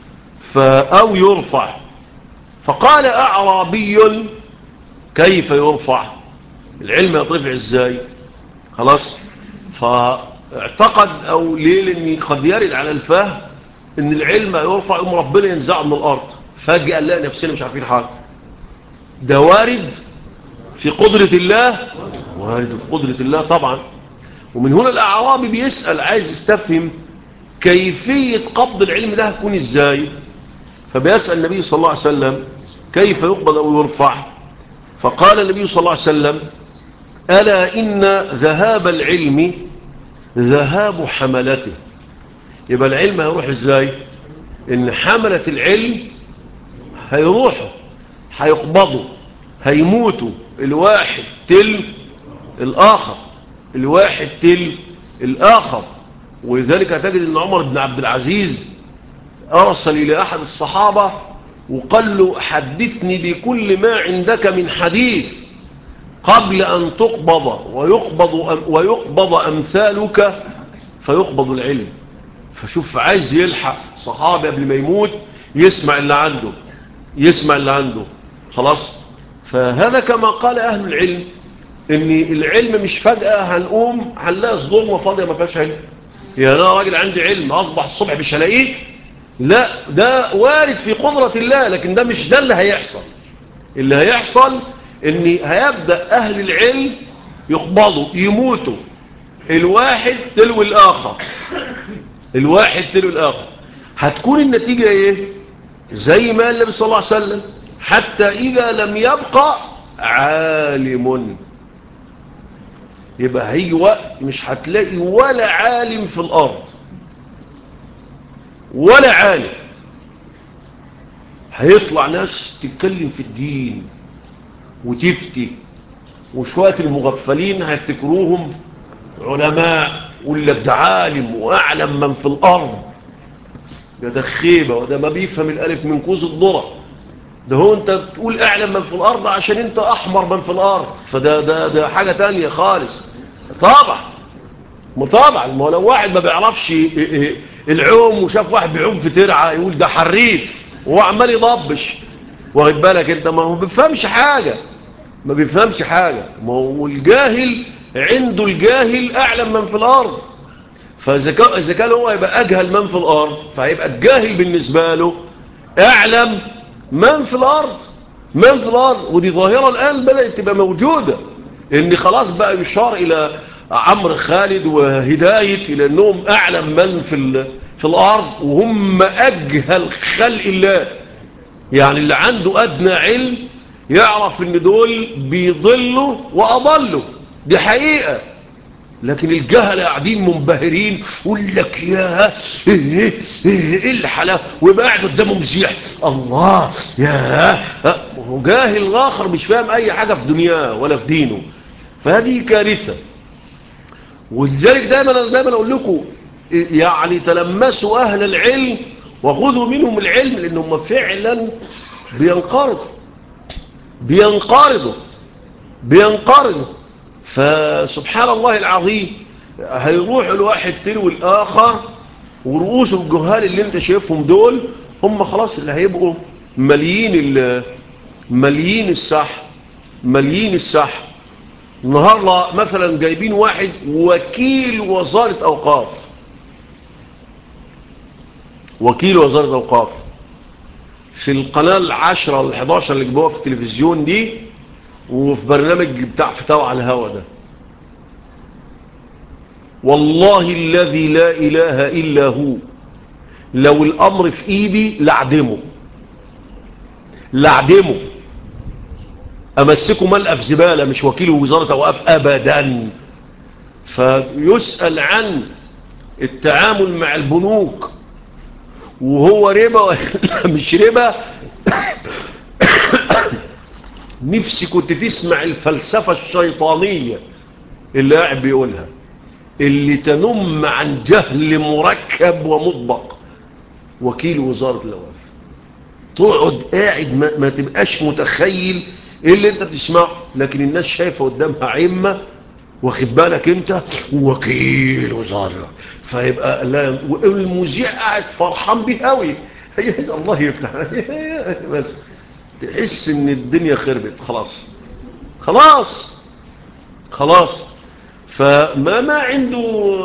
[SPEAKER 1] أو يرفع. فقال أعرابي: كيف يرفع العلم؟ يترفع ازاي؟ خلاص. فاعتقد أو ليه، لأن قد يرد على الفهم ان العلم يرفع يوم ربنا ينزعه من الأرض فجأة نلاقي نفسنا مش عارفين حاجة. ده وارد في قدرة الله، وارد في قدرة الله طبعا. ومن هنا الأعرابي بيسأل، عايز يستفهم كيفية قبض العلم ده هتكون ازاي. فبيسأل النبي صلى الله عليه وسلم: كيف يقبض أو يرفع؟ فقال النبي صلى الله عليه وسلم: ألا إن ذهاب العلم ذهاب حملته. يبقى العلم هيروح ازاي؟ إن حملة العلم هيروحوا، هيقبضوا، هيموتوا، الواحد تل الآخر، الواحد تل الآخر. ولذلك تجد أن عمر بن عبد العزيز أرسل إلى أحد الصحابة وقال له: حدثني بكل ما عندك من حديث قبل أن تقبض ويقبض أمثالك فيقبض العلم. فشوف، عايز يلحق صحابي قبل ما يموت يسمع اللي عنده. يسمع اللي عنده. خلاص. فهذا كما قال أهل العلم، ان العلم مش فجأة هنقوم هنلاقي صدور فاضية ما فيهاش علم. يا لا راجل عندي علم أصبح الصبح مش هلاقيه. لا، ده وارد في قدرة الله، لكن ده مش ده اللي هيحصل. اللي هيحصل ان هيبدأ أهل العلم يقبضوا يموتوا، الواحد تلو الآخر، الواحد تلو الآخر. هتكون النتيجة ايه؟ زي ما النبي صلى الله عليه وسلم: حتى إذا لم يبقى عالم. يبقى هيجي وقت مش هتلاقي ولا عالم في الأرض، ولا عالم. هيطلع ناس تتكلم في الدين وتفتي، وشوية المغفلين هيفتكروهم علماء، يقول لك ده عالم وأعلم من في الأرض. ده خيبة، وده ما بيفهم الألف من كوز الذرة. ده هو أنت تقول أعلم من في الأرض عشان أنت أحمر من في الأرض، فده حاجة تانية خالص. طبعا ما لو واحد ما بيعرفش العوم وشاف واحد بيعوم في ترعة يقول ده حريف، وهو عمال يضبش. واخد بالك انت؟ ما بيفهمش حاجة، ما بيفهمش حاجة. ما هو الجاهل عنده الجاهل أعلم من في الأرض. فإذا كان هو يبقى أجهل من في الأرض، فهيبقى الجاهل بالنسبة له أعلم من في الأرض. من في الأرض. ودي ظاهرة الآن بدأت تبقى موجودة، إن خلاص بقى يشار إلى عمرو خالد وهداية إلى أنهم أعلم من في الأرض، وهم أجهل خلق الله. يعني اللي عنده أدنى علم يعرف إن دول بيضلوا وأضلوا، دي حقيقة. لكن الجهل قاعدين منبهرين، يقول لك يا ايه الحلاوه، ويبقى قاعد قدامه مزيح الله يا هو جاهل اخر مش فاهم اي حاجه في دنياه ولا في دينه. فهذه كارثه. ولذلك دايما اقول لكم يعني تلمسوا اهل العلم وخذوا منهم العلم، لانهم فعلا بينقرضوا بينقرضوا بينقرضوا. فسبحان الله العظيم، هيروح الواحد تلو الآخر، ورؤوس الجهال اللي انت شايفهم دول هم خلاص اللي هيبقوا مليين الساحة، مليين الساحة. النهاردة مثلا جايبين واحد وكيل وزارة أوقاف، وكيل وزارة أوقاف في القناة 10 ولا 11 اللي جابوها في التلفزيون دي، وفي برنامج بتاع فتاوى على الهوا ده. والله الذي لا إله إلا هو، لو الأمر في إيدي لعدمه أمسكه ملقى في زبالة، مش وكيل وزارة أوقاف أبدا. فيسأل عن التعامل مع البنوك، وهو ربا ولا مش ربا. نفسي كنت تسمع الفلسفة الشيطانية اللي قاعد بيقولها، اللي تنم عن جهل مركب ومطبق. وكيل وزارة الأوقاف، تقعد قاعد ما تبقاش متخيل ايه اللي انت بتسمعه، لكن الناس شايفه قدامها عمة، واخد بالك انت، وكيل وزارة. فيبقى المذيع قاعد فرحان بيه قوي. الله يفتح. بس تحس ان الدنيا خربت خلاص خلاص خلاص. فما عنده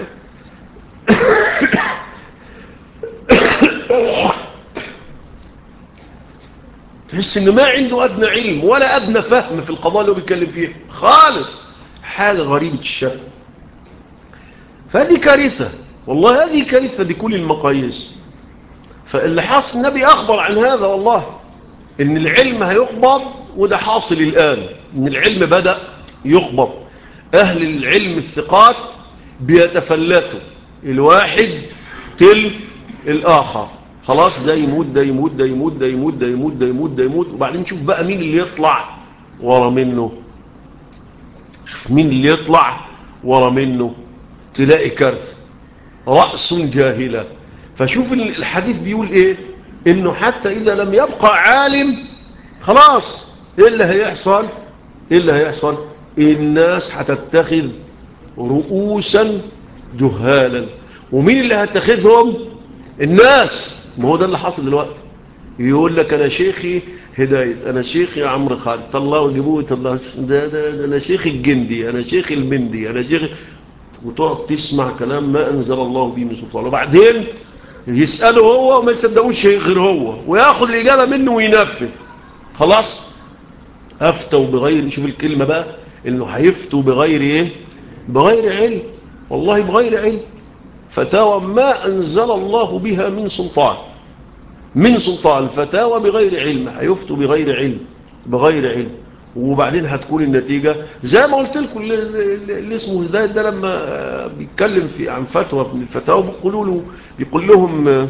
[SPEAKER 1] تحس ان ما عنده ادنى علم ولا ادنى فهم في القضايا اللي هو بيتكلم فيها خالص. حاجه غريبه الشكل. فهذه كارثه، والله هذه كارثه بكل المقاييس. فاللي حاصل النبي اخبر عن هذا والله، ان العلم هيقبض، وده حاصل الان، ان العلم بدا يقبض. اهل العلم الثقات بيتفلتوا، الواحد تل الاخر. خلاص، ده يموت ده يموت ده يموت ده يموت ده يموت ده يموت ده يموت، وبعدين نشوف بقى مين اللي يطلع ورا منه. شوف مين اللي يطلع ورا منه، تلاقي كارثة، رأس جاهلة. فشوف الحديث بيقول ايه، انه حتى اذا لم يبقى عالم، خلاص ايه اللي هيحصل؟ ايه اللي هيحصل؟ الناس هتتخذ رؤوسا جهالا. ومين اللي هتتخذهم؟ الناس. ما هو ده اللي حاصل دلوقتي، يقول لك انا شيخي هداية، انا شيخي عمرو خالد، طلعوا جيبوه طلعوا ده انا شيخ الجندي، انا شيخ المندي، انا شيخ، وتقعد تسمع كلام ما انزل الله به من سلطان. وبعدين يسأله هو وما يصدقوش شيء غير هو، وياخد الإجابة منه وينفذ. خلاص أفتوا بغير، شوف الكلمة بقى، إنه هيفتوا بغير إيه؟ بغير علم. والله بغير علم، فتاوى ما أنزل الله بها من سلطان، من سلطان، فتاوى بغير علم، هيفتوا بغير علم، بغير علم. وبعدين هتكون النتيجة زي ما قلت لكم، اللي اسمه هداية ده لما بيتكلم في عن فتوى من الفتاوى بيقول لهم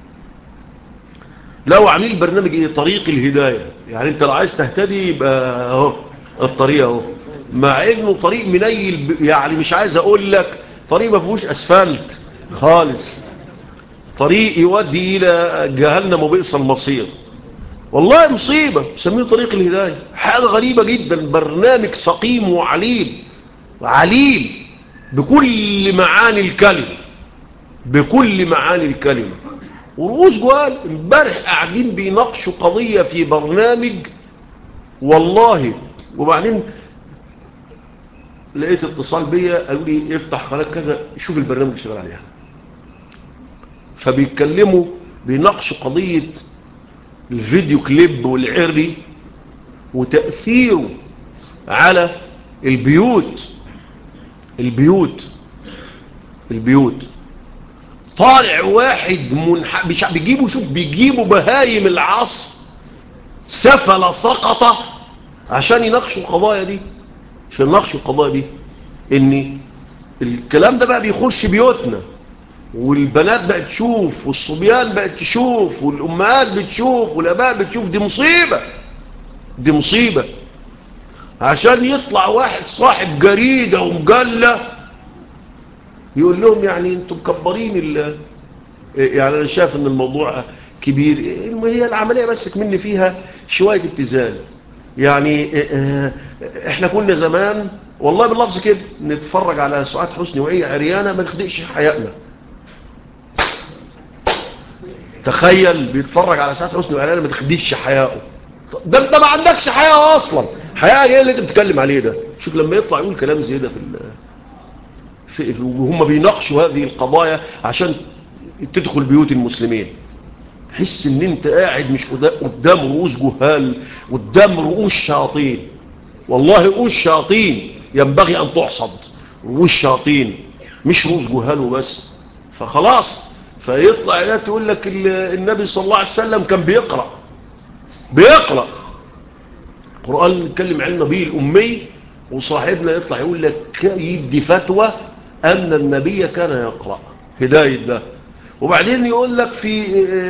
[SPEAKER 1] لو عاملين البرنامج ايه؟ طريق الهداية. يعني انت لو عايز تهتدي يبقى اهو الطريق اهو، مع انه طريق منيل، يعني مش عايز اقول لك طريق ما فيهوش اسفلت خالص، طريق يودي الى جهنم وبئس المصير. والله مصيبة سميه طريق الهداية، حاجة غريبة جدا، برنامج سقيم وعليل، عليل بكل معاني الكلمة، بكل معاني الكلمة. ورؤوس جوال امبارح قاعدين بيناقشوا قضية في برنامج والله، وبعدين لقيت اتصال بيا قالوا لي افتح قناة كذا شوف البرنامج اللي شغال عليها. فبيتكلموا بيناقشوا قضية الفيديو كليب والعري وتأثيره على البيوت، البيوت البيوت. طالع واحد بيجيبوا، شوف بيجيبوا بهايم العصر سفل سقطة عشان يناقشوا القضايا دي، عشان يناقشوا القضايا دي. ان الكلام ده بقى بيخش بيوتنا، والبنات بقت تشوف، والصبيان بقت تشوف، والامهات بتشوف، والاباء بتشوف. دي مصيبة، دي مصيبة. عشان يطلع واحد صاحب جريدة ومجلة يقول لهم يعني انتم مكبرين يعني انا شايف ان الموضوع كبير. هي العملية بس مني فيها شوية ابتذال. يعني احنا كنا زمان والله باللفظ كده نتفرج على سعاد حسني وهي عريانة ما نخدقش حياتنا. تخيل بيتفرج على سعاد حسني وعريانة ما تخديش حياته. ده انت ما عندكش حياة اصلا، حياة ايه اللي انت بتتكلم عليه ده؟ شوف لما يطلع يقول كلام زي ده وهم بيناقشوا هذه القضايا عشان تدخل بيوت المسلمين، تحس ان انت قاعد مش قدام رؤوس جهال، قدام رؤوس شياطين. والله رؤوس شياطين ينبغي ان تحصد، رؤوس شياطين مش رؤوس جهال وبس. فخلاص فيطلع ايات تقول لك النبي صلى الله عليه وسلم كان بيقرأ قرآن يتكلم عن النبي الأمي، وصاحبنا يطلع يقول لك يدي فتوى أن النبي كان يقرأ هداية ده. وبعدين يقول لك في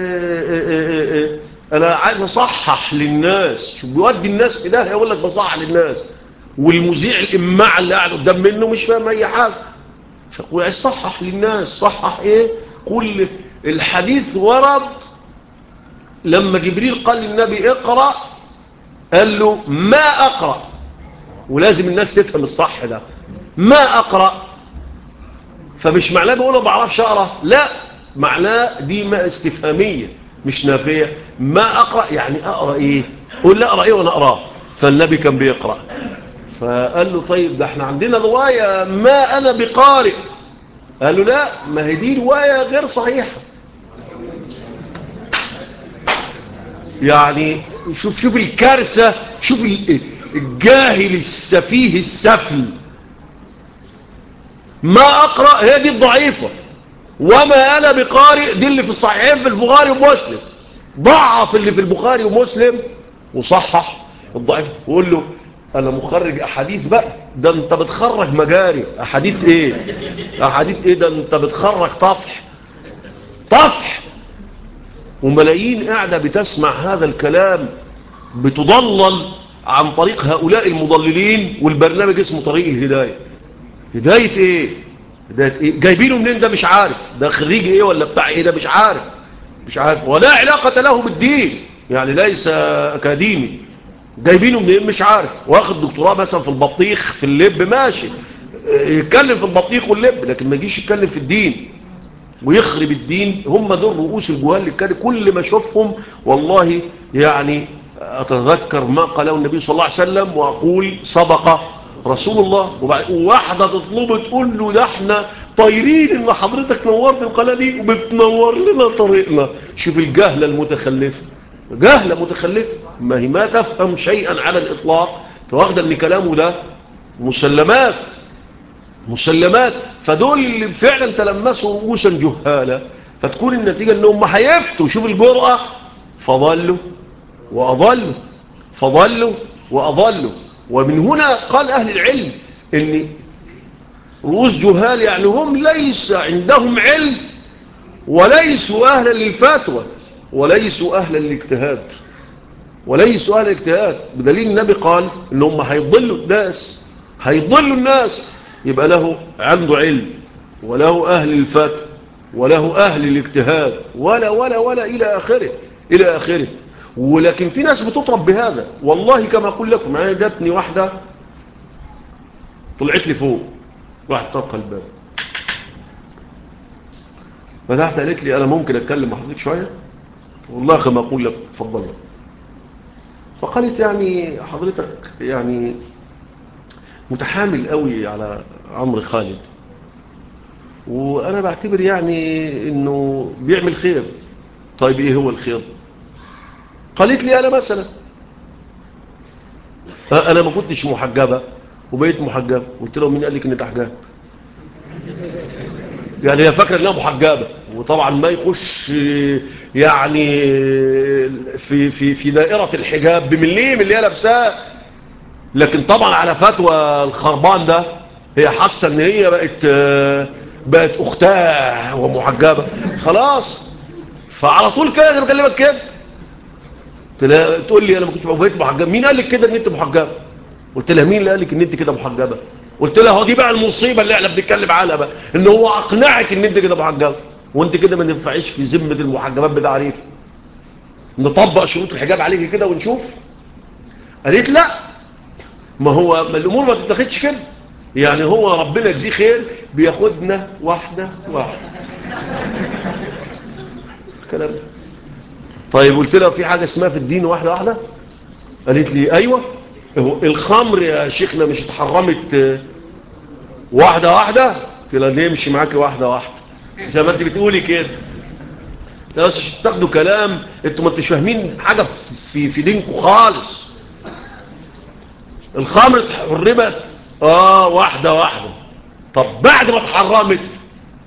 [SPEAKER 1] أنا عايز أصحح للناس، شو بيودي الناس في ده، يقول لك بصحح للناس، والمذيع الإماع اللي قاعد قدام منه مش فاهم أي حاجة. فقول عايز صحح للناس، صحح إيه؟ قل الحديث ورد لما جبريل قال للنبي اقرأ، قال له ما أقرأ، ولازم الناس تفهم الصح ده، ما أقرأ. فمش معناه بيقوله ما بعرفش أقرأ، لا، معناه دي ما استفهامية مش نافية. ما أقرأ يعني أقرأ إيه؟ قول لا أقرأ إيه وأنا أقرأ. فالنبي كان بيقرأ، فقال له طيب ده احنا عندنا رواية ما أنا بقارئ. قال له لا، ما هي دي رواية غير صحيحة. يعني شوف الكارثة، شوف الجاهل السفيه السفل. ما أقرأ هي دي الضعيفة، وما أنا بقارئ دي اللي في الصحيحين في البخاري ومسلم. ضعف اللي في البخاري ومسلم وصحح الضعيف. وقول له أنا مخرج أحاديث بقى، ده أنت بتخرج مجاري. أحاديث إيه؟ أحاديث إيه؟ ده أنت بتخرج طفح، طفح. وملايين قاعدة بتسمع هذا الكلام بتضلل عن طريق هؤلاء المضللين، والبرنامج اسمه طريق الهداية. هداية ايه؟ هداية ايه؟ جايبينه منين ده مش عارف، ده خريج ايه ولا بتاع ايه ده مش عارف، مش عارف، ولا علاقة له بالدين، يعني ليس اكاديمي. جايبينه منين مش عارف، واخد دكتوراه مثلا في البطيخ في اللب، ماشي يتكلم في البطيخ واللب، لكن ما يجيش يتكلم في الدين. ويخرب الدين، هم دول رؤوس الجهال اللي كان كل ما اشوفهم والله يعني اتذكر ما قاله النبي صلى الله عليه وسلم واقول صدق رسول الله. وواحدة تطلب تقول له ده احنا طايرين ان حضرتك نورت القناة دي وبتنور لنا طريقنا. شوف الجهلة المتخلفة، جهلة متخلفة، ما هي ما تفهم شيئا على الإطلاق، فواخدة ان كلامه ده مسلمات مسلمات. فدول اللي فعلا تلمسوا رؤوسا جهالة، فتكون النتيجة انهم هيفتوا. شوف الجرأة، فضلوا وأضلوا، فضلوا وأضلوا. ومن هنا قال أهل العلم ان رؤوس جهال يعني هم ليس عندهم علم وليسوا أهلا للفتوى وليسوا أهلا للاجتهاد، وليسوا أهل الاجتهاد، بدليل النبي قال انهم هيضلوا الناس، هيضلوا الناس. يبقى له عنده علم وله أهل الفتوى وله أهل الاجتهاد ولا إلى آخره إلى آخره. ولكن في ناس بتطرب بهذا، والله كما أقول لكم. أنا جاتني واحدة طلعت لي فوق، واحد طرق الباب، فتحت قالت لي أنا ممكن أتكلم مع حضرتك شوية؟ والله كما أقول لك تفضل. فقالت يعني حضرتك يعني متحامل قوي على عمرو خالد، وأنا بعتبر يعني إنه بيعمل خير. طيب إيه هو الخير؟ قالت لي أنا مثلا أنا ما كنتش محجبة وبقيت محجبة. قلت له مين قال لك إن ده حجاب؟ يعني هي فاكرة إنها محجبة، وطبعا ما يخش يعني في دائرة الحجاب بمليم اللي هي لابساه. لكن طبعا على فتوى الخربان ده هي حاسة إن هي بقت أختها ومحجبة خلاص. فعلى طول كده أنا بكلمك كده، تقول لي انا ما كنتش بقيت محجبه. مين قال لك كده ان انت محجبه؟ قلت لها مين اللي قال لك ان انت كده محجبه؟ قلت لها هو دي بقى المصيبه اللي احنا بنتكلم عنها بقى، ان هو اقنعك ان انت كده محجبه وانت كده ما تنفعيش في ذمه المحجبات بتعريف. نطبق شروط الحجاب عليك كده ونشوف. قالت لا، ما هو ما الامور ما تتاخدش كده، يعني هو ربنا يجزيه خير بياخدنا واحده واحده. الكلام ده. طيب قلت لها في حاجه اسمها في الدين واحده واحده؟ قالت لي ايوه. هو الخمر يا شيخنا مش اتحرمت واحدة واحدة؟ قلت لها ليه مش معاكي واحدة واحدة زي ما انت بتقولي كده؟ بس عشان تاخدوا كلام انتوا ما انتش فاهمين حاجة في دينكم خالص. الخمر اتحرمت واحدة واحدة. طب بعد ما اتحرمت؟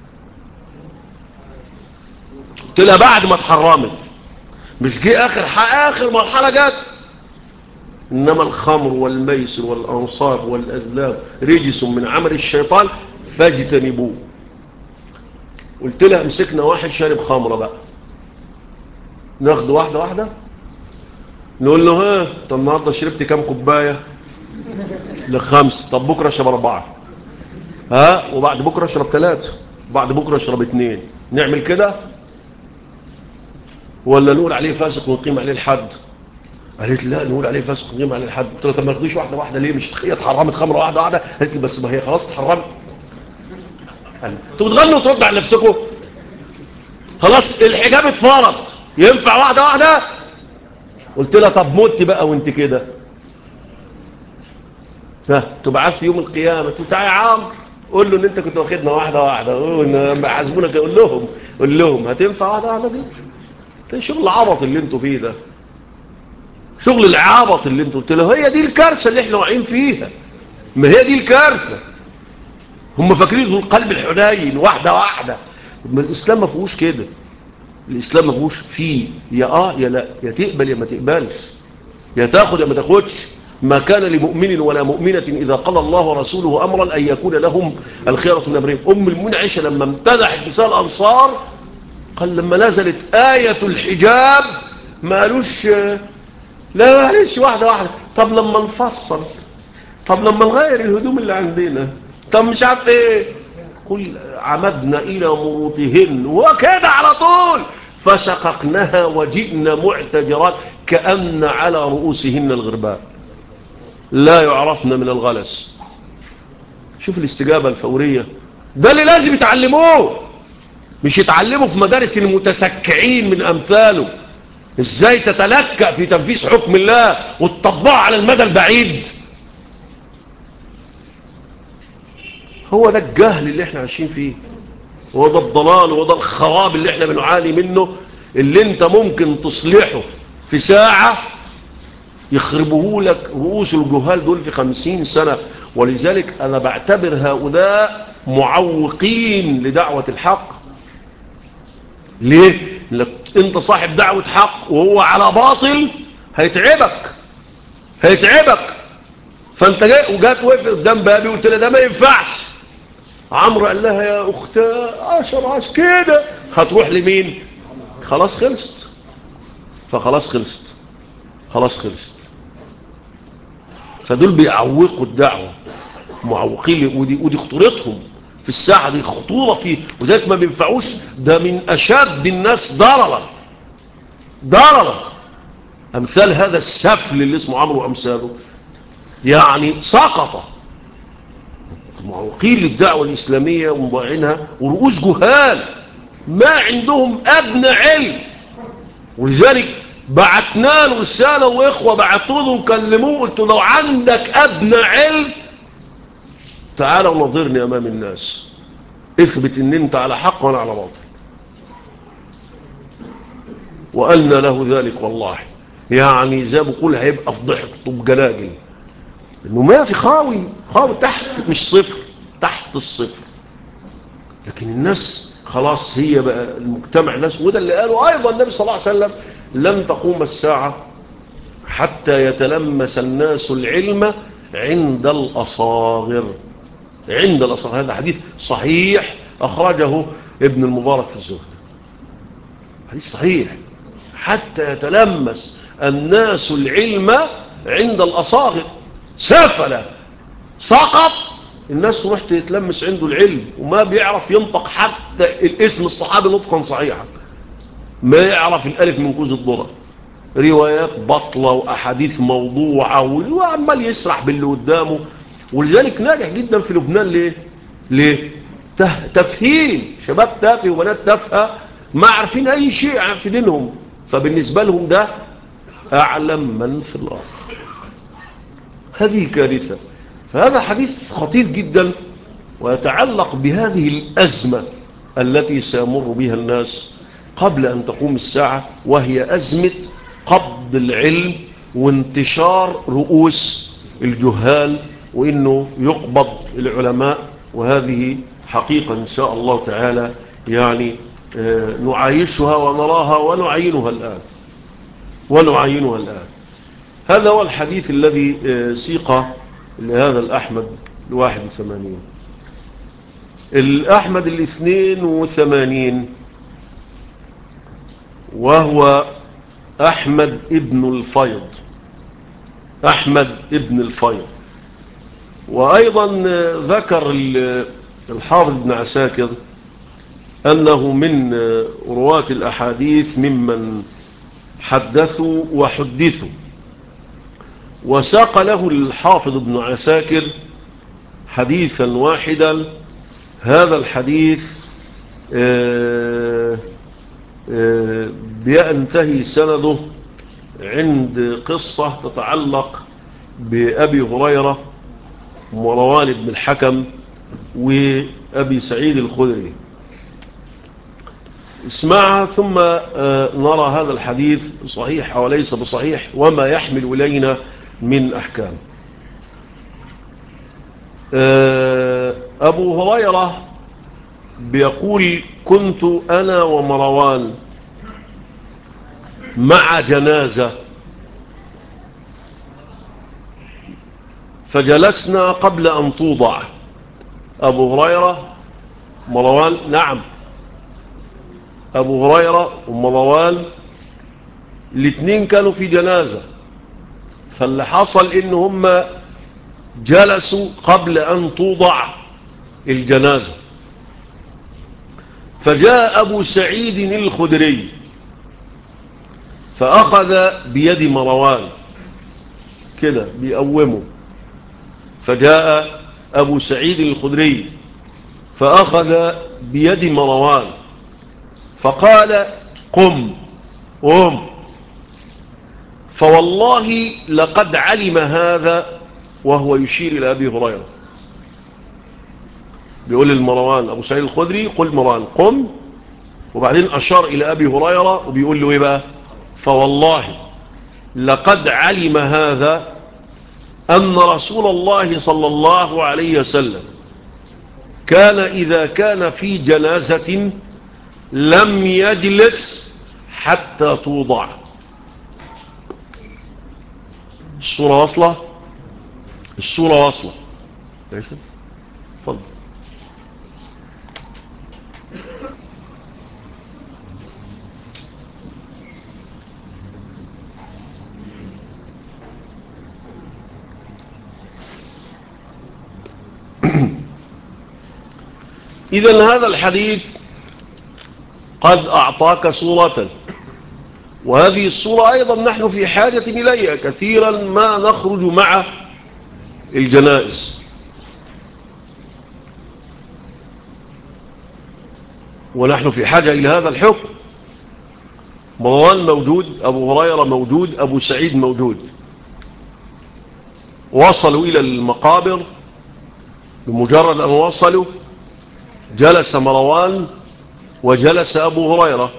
[SPEAKER 1] قلت لها بعد ما اتحرمت مش جه اخر مرحلة جت؟ إنما الخمر والميسر والأنصاب والأزلام رجس من عمل الشيطان فاجتنبوه. قلت لها مسكنا واحد شارب خمرة بقى، ناخده واحدة واحدة، نقول له ها طب النهاردة شربت كام كوباية؟ ل5. طب بكرة اشرب 4. ها وبعد بكرة اشرب 3، بعد بكرة اشرب 2. نعمل كده ولا نقول عليه فاسق ونقيم عليه الحد؟ قالت لا نقول عليه فاسق ونقيم عليه الحد. قلت له طب ما ناخدوش واحدة واحدة ليه؟ مش هي اتحرمت خمرة واحدة واحدة؟ قالت لي بس ما هي خلاص اتحرمت. انتوا بتغنوا وتردوا على نفسكم. خلاص الحجاب اتفرض، ينفع واحدة واحدة؟ قلت لها طب موتي بقى وانت كده، تبعث يوم القيامة تعالى يا عمرو قول له ان انت كنت واخدنا واحدة واحدة حاسبونك. قول لهم هتنفع واحدة واحدة دي؟ ده شغل العبط اللي انتوا فيه ده، شغل العبط اللي انتوا. قلت له هي دي الكارثة اللي احنا واقعين فيها، ما هي دي الكارثة. هم فاكرين ذو القلب الحنين واحدة واحدة. ما الاسلام ما فيهوش كده، الاسلام ما فيهوش فيه يا يا لا، يا تقبل يا ما تقبلش، يا تاخد يا ما تاخدش. ما كان لمؤمن ولا مؤمنة إذا قضى الله ورسوله أمرا أن يكون لهم الخيرة من أمرهم. أم المؤمنين عائشة لما امتدحت نساء الأنصار قال لما نزلت آية الحجاب ما قالوش لا معلش واحدة واحدة. طب لما نفصل، طب لما نغير الهدوم اللي عندنا، طب مش عارف ايه، قل عمدنا إلى مروطهن وكده على طول فشققناها وجئنا معتجرات كأن على رؤوسهن الغرباء لا يعرفن من الغلس. شوف الاستجابة الفورية، ده اللي لازم يتعلموه. مش يتعلموا في مدارس المتسكعين من أمثاله ازاي تتلكأ في تنفيذ حكم الله وتطبقه على المدى البعيد. هو ده الجهل اللي احنا عايشين فيه، هو ده الضلال، وهو ده الخراب اللي احنا بنعاني منه، اللي انت ممكن تصلحه في ساعة يخربه لك رؤوس الجهال دول في 50 سنة. ولذلك أنا بعتبر هؤلاء معوقين لدعوة الحق. ليه؟ لك انت صاحب دعوة حق وهو على باطل هيتعبك، هيتعبك. فانت جاي وجات وقف قدام بابي وقلت لها ده ما ينفعش. عمرو قال لها يا اختها 10 كده، هتروح لمين؟ خلاص خلصت، فخلاص خلصت، خلاص خلصت. فدول بيعوقوا الدعوة، معوقين، ودي خطورتهم في الساعة دي، خطورة فيه، وذلك ما بينفعوش. ده من أشد الناس ضررا، ضررا. أمثال هذا السفل اللي اسمه عمرو وأمثاله يعني سقط، معوقين للدعوة الإسلامية ومضاعينها، ورؤوس جهال ما عندهم أدنى علم. ولذلك بعتنا له رسالة، وإخوة بعتوا له وكلموه، قلت لو عندك أدنى علم تعال ونظرني أمام الناس، اثبت ان انت على حق وانا على باطل. وقالنا له ذلك والله، يعني زي ما بقول هيبقى فضحته بجلاجل، انه ما في خاوي تحت، مش صفر، تحت الصفر. لكن الناس خلاص، هي بقى المجتمع الناس، وده اللي قاله ايضا النبي صلى الله عليه وسلم: لن تقوم الساعة حتى يتلمس الناس العلم عند الأصاغر. عند الأصاغر، هذا حديث صحيح أخرجه ابن المبارك في الزهد، حديث صحيح. حتى يتلمس الناس العلم عند الأصاغر، سافل سقط، الناس تروح تتلمس عنده العلم، وما بيعرف ينطق حتى الاسم الصحابي نطقا صحيحا، ما يعرف الألف من كوز الذرة، روايات بطلة وأحاديث موضوعة، وعمال يسرح باللي قدامه. ولذلك ناجح جدا في لبنان. ليه؟ تفهيم، شباب تافه وبنات تافهة ما عارفين أي شيء في دينهم، فبالنسبة لهم ده أعلم من في الأرض. هذه كارثة. فهذا حديث خطير جدا، ويتعلق بهذه الأزمة التي سيمر بها الناس قبل أن تقوم الساعة، وهي أزمة قبض العلم وانتشار رؤوس الجهال، وإنه يقبض العلماء. وهذه حقيقة إن شاء الله تعالى يعني نعايشها ونراها ونعاينها الآن. هذا هو الحديث الذي سيق لهذا الأحمد 81. الأحمد 82 وهو أحمد ابن الفيض، أحمد ابن الفيض. وأيضا ذكر الحافظ ابن عساكر أنه من رواة الأحاديث ممن حدثوا وحدثوا. وساق له الحافظ ابن عساكر حديثا واحدا. هذا الحديث بينتهي سنده عند قصة تتعلق بأبي هريرة ومروان بن الحكم وأبي سعيد الخدري. اسمعها ثم نرى هذا الحديث صحيح أو ليس بصحيح، وما يحمل إلينا من أحكام. أبو هريرة بيقول: كنت أنا ومروان مع جنازة، فجلسنا قبل أن توضع. أبو هريرة مروان، نعم، أبو هريرة ومروان الاثنين كانوا في جنازة، فاللي حصل إن هم جلسوا قبل أن توضع الجنازة. فجاء أبو سعيد الخدري فأخذ بيد مروان كده بيقومه. فجاء أبو سعيد الخدري فأخذ بيد مروان فقال قم قم، فوالله لقد علم هذا، وهو يشير إلى أبي هريرة. بيقول المروان أبو سعيد الخدري قل مروان قم، وبعدين أشار إلى أبي هريرة وبيقول له إيه بقى؟ فوالله لقد علم هذا أن رسول الله صلى الله عليه وسلم كان إذا كان في جنازة لم يجلس حتى توضع. الصورة واصلة؟ الصورة واصلة. فضل. إذن هذا الحديث قد أعطاك صورة، وهذه الصورة أيضا نحن في حاجة إليها كثيرا ما نخرج مع الجنائز. ونحن في حاجة إلى هذا الحكم. مروان موجود، أبو هريرة موجود، أبو سعيد موجود، وصلوا إلى المقابر. بمجرد أن وصلوا جلس مروان وجلس أبو هريرة،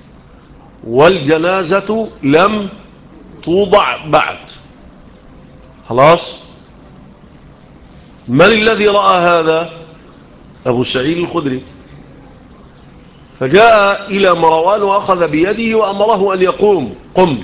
[SPEAKER 1] والجنازة لم توضع بعد. خلاص. من الذي رأى هذا؟ أبو سعيد الخدري. فجاء إلى مروان وأخذ بيده وأمره أن يقوم قم،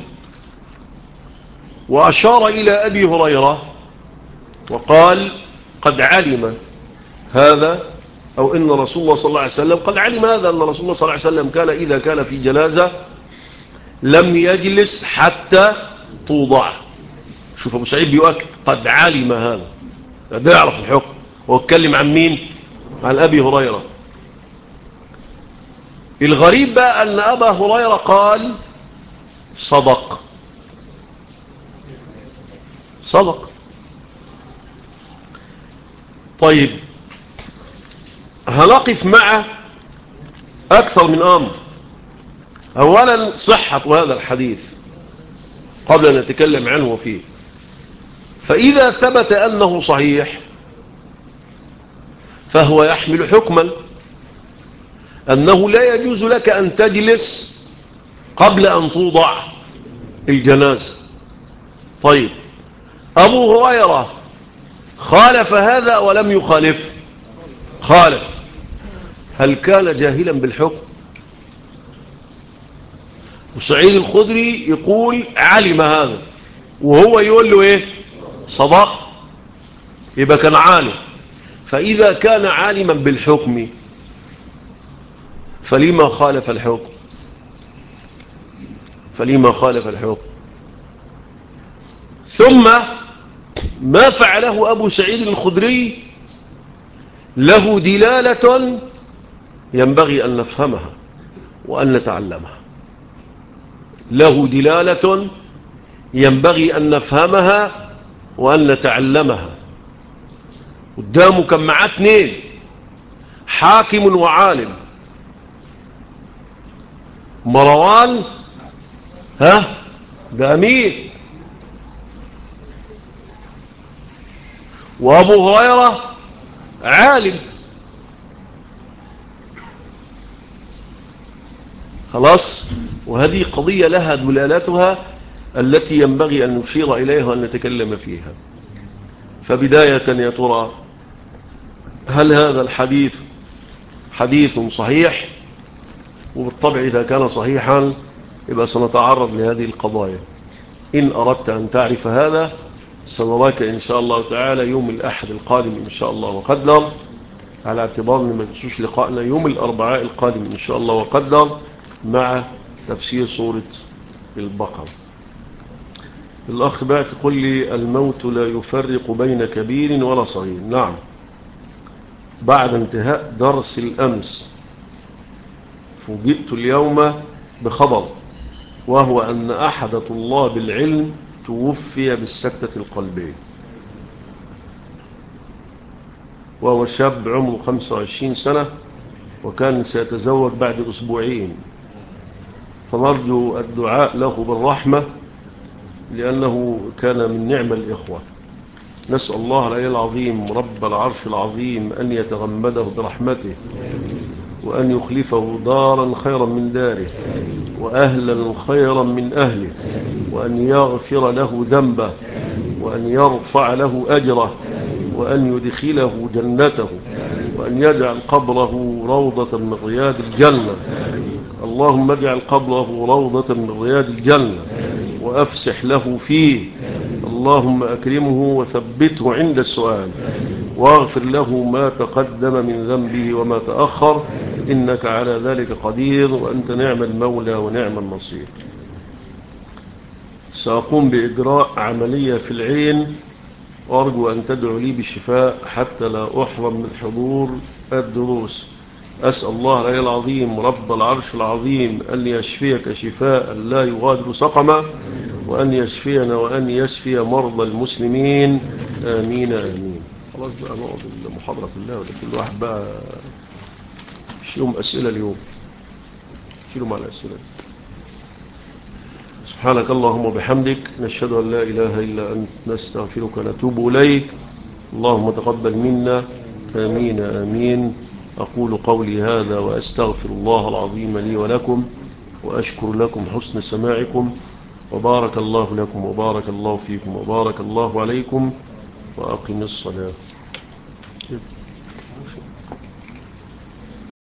[SPEAKER 1] وأشار إلى أبي هريرة وقال قد علم هذا، أو إن رسول الله صلى الله عليه وسلم قد علم هذا أن رسول الله صلى الله عليه وسلم كان إذا كان في جنازة لم يجلس حتى توضع. شوف أبو سعيد بيؤكد قد علم هذا، ده يعرف الحكم. هو اتكلم عن مين؟ عن أبي هريرة. الغريب بقى أن أبا هريرة قال صدق. صدق. طيب، هنقف مع أكثر من أمر. أولا صحة هذا الحديث قبل أن نتكلم عنه فيه. فإذا ثبت أنه صحيح فهو يحمل حكما أنه لا يجوز لك أن تجلس قبل أن توضع الجنازة. طيب، أبو هريرة خالف هذا ولم يخالف؟ خالف. هل كان جاهلا بالحكم؟ وسعيد الخدري يقول علم هذا، وهو يقول له ايه؟ صدق. يبقى كان عالم. فإذا كان عالما بالحكم فلما خالف الحكم؟ فلما خالف الحكم؟ ثم ما فعله أبو سعيد الخدري له دلالة ينبغي أن نفهمها وأن نتعلمها. له دلالة ينبغي أن نفهمها وأن نتعلمها. قدامه كان معاه اثنين، حاكم وعالم. مروان ده أمير، وأبو هريرة عالم. خلاص. وهذه قضية لها دلالاتها التي ينبغي أن نشير إليها وأن نتكلم فيها. فبداية يا ترى، هل هذا الحديث حديث صحيح؟ وبالطبع إذا كان صحيحا يبقى سنتعرض لهذه القضايا. إن أردت أن تعرف هذا سنراك إن شاء الله تعالى يوم الأحد القادم إن شاء الله وقدر، على اعتبار أن ما تنسوش لقائنا يوم الأربعاء القادم إن شاء الله وقدر مع تفسير سورة البقرة. الأخ بقى تقول لي الموت لا يفرق بين كبير ولا صغير. نعم. بعد انتهاء درس الأمس فوجئت اليوم بخبر، وهو أن أحد طلاب العلم توفي بالسكتة القلبية، وهو شاب عمره 25 سنة، وكان سيتزوج بعد أسبوعين. فنرجو الدعاء له بالرحمة لأنه كان من نعم الإخوة. نسأل الله العلي العظيم رب العرش العظيم أن يتغمده برحمته، وأن يخلفه دارا خيرا من داره، وأهلا خيرا من أهله، وأن يغفر له ذنبه، وأن يرفع له أجره، وأن يدخله جنته، وأن يجعل قبره روضة من رياض الجنة. اللهم اجعل قبره روضة من رياض الجنة وأفسح له فيه. اللهم أكرمه وثبته عند السؤال، واغفر له ما تقدم من ذنبه وما تأخر، إنك على ذلك قدير، وأنت نعم المولى ونعم النصير. سأقوم بإجراء عملية في العين، وأرجو أن تدعو لي بالشفاء حتى لا أحرم من حضور الدروس. أسأل الله العلي العظيم رب العرش العظيم أن يشفيك شفاء لا يغادر سقما، وأن يشفينا وأن يشفي مرضى المسلمين، آمين آمين. خلاص بقى نقعد المحاضرة كلها، ولا كل واحد بقى شيلهم أسئلة اليوم، شيلهم على الأسئلة. سبحانك اللهم وبحمدك، نشهد أن لا إله إلا أنت، نستغفرك ونتوب إليك. اللهم تقبل منا، آمين آمين. أقول قولي هذا وأستغفر الله العظيم لي ولكم، وأشكر لكم حسن سماعكم، وبارك الله لكم وبارك الله فيكم وبارك الله عليكم، وأقم الصلاة.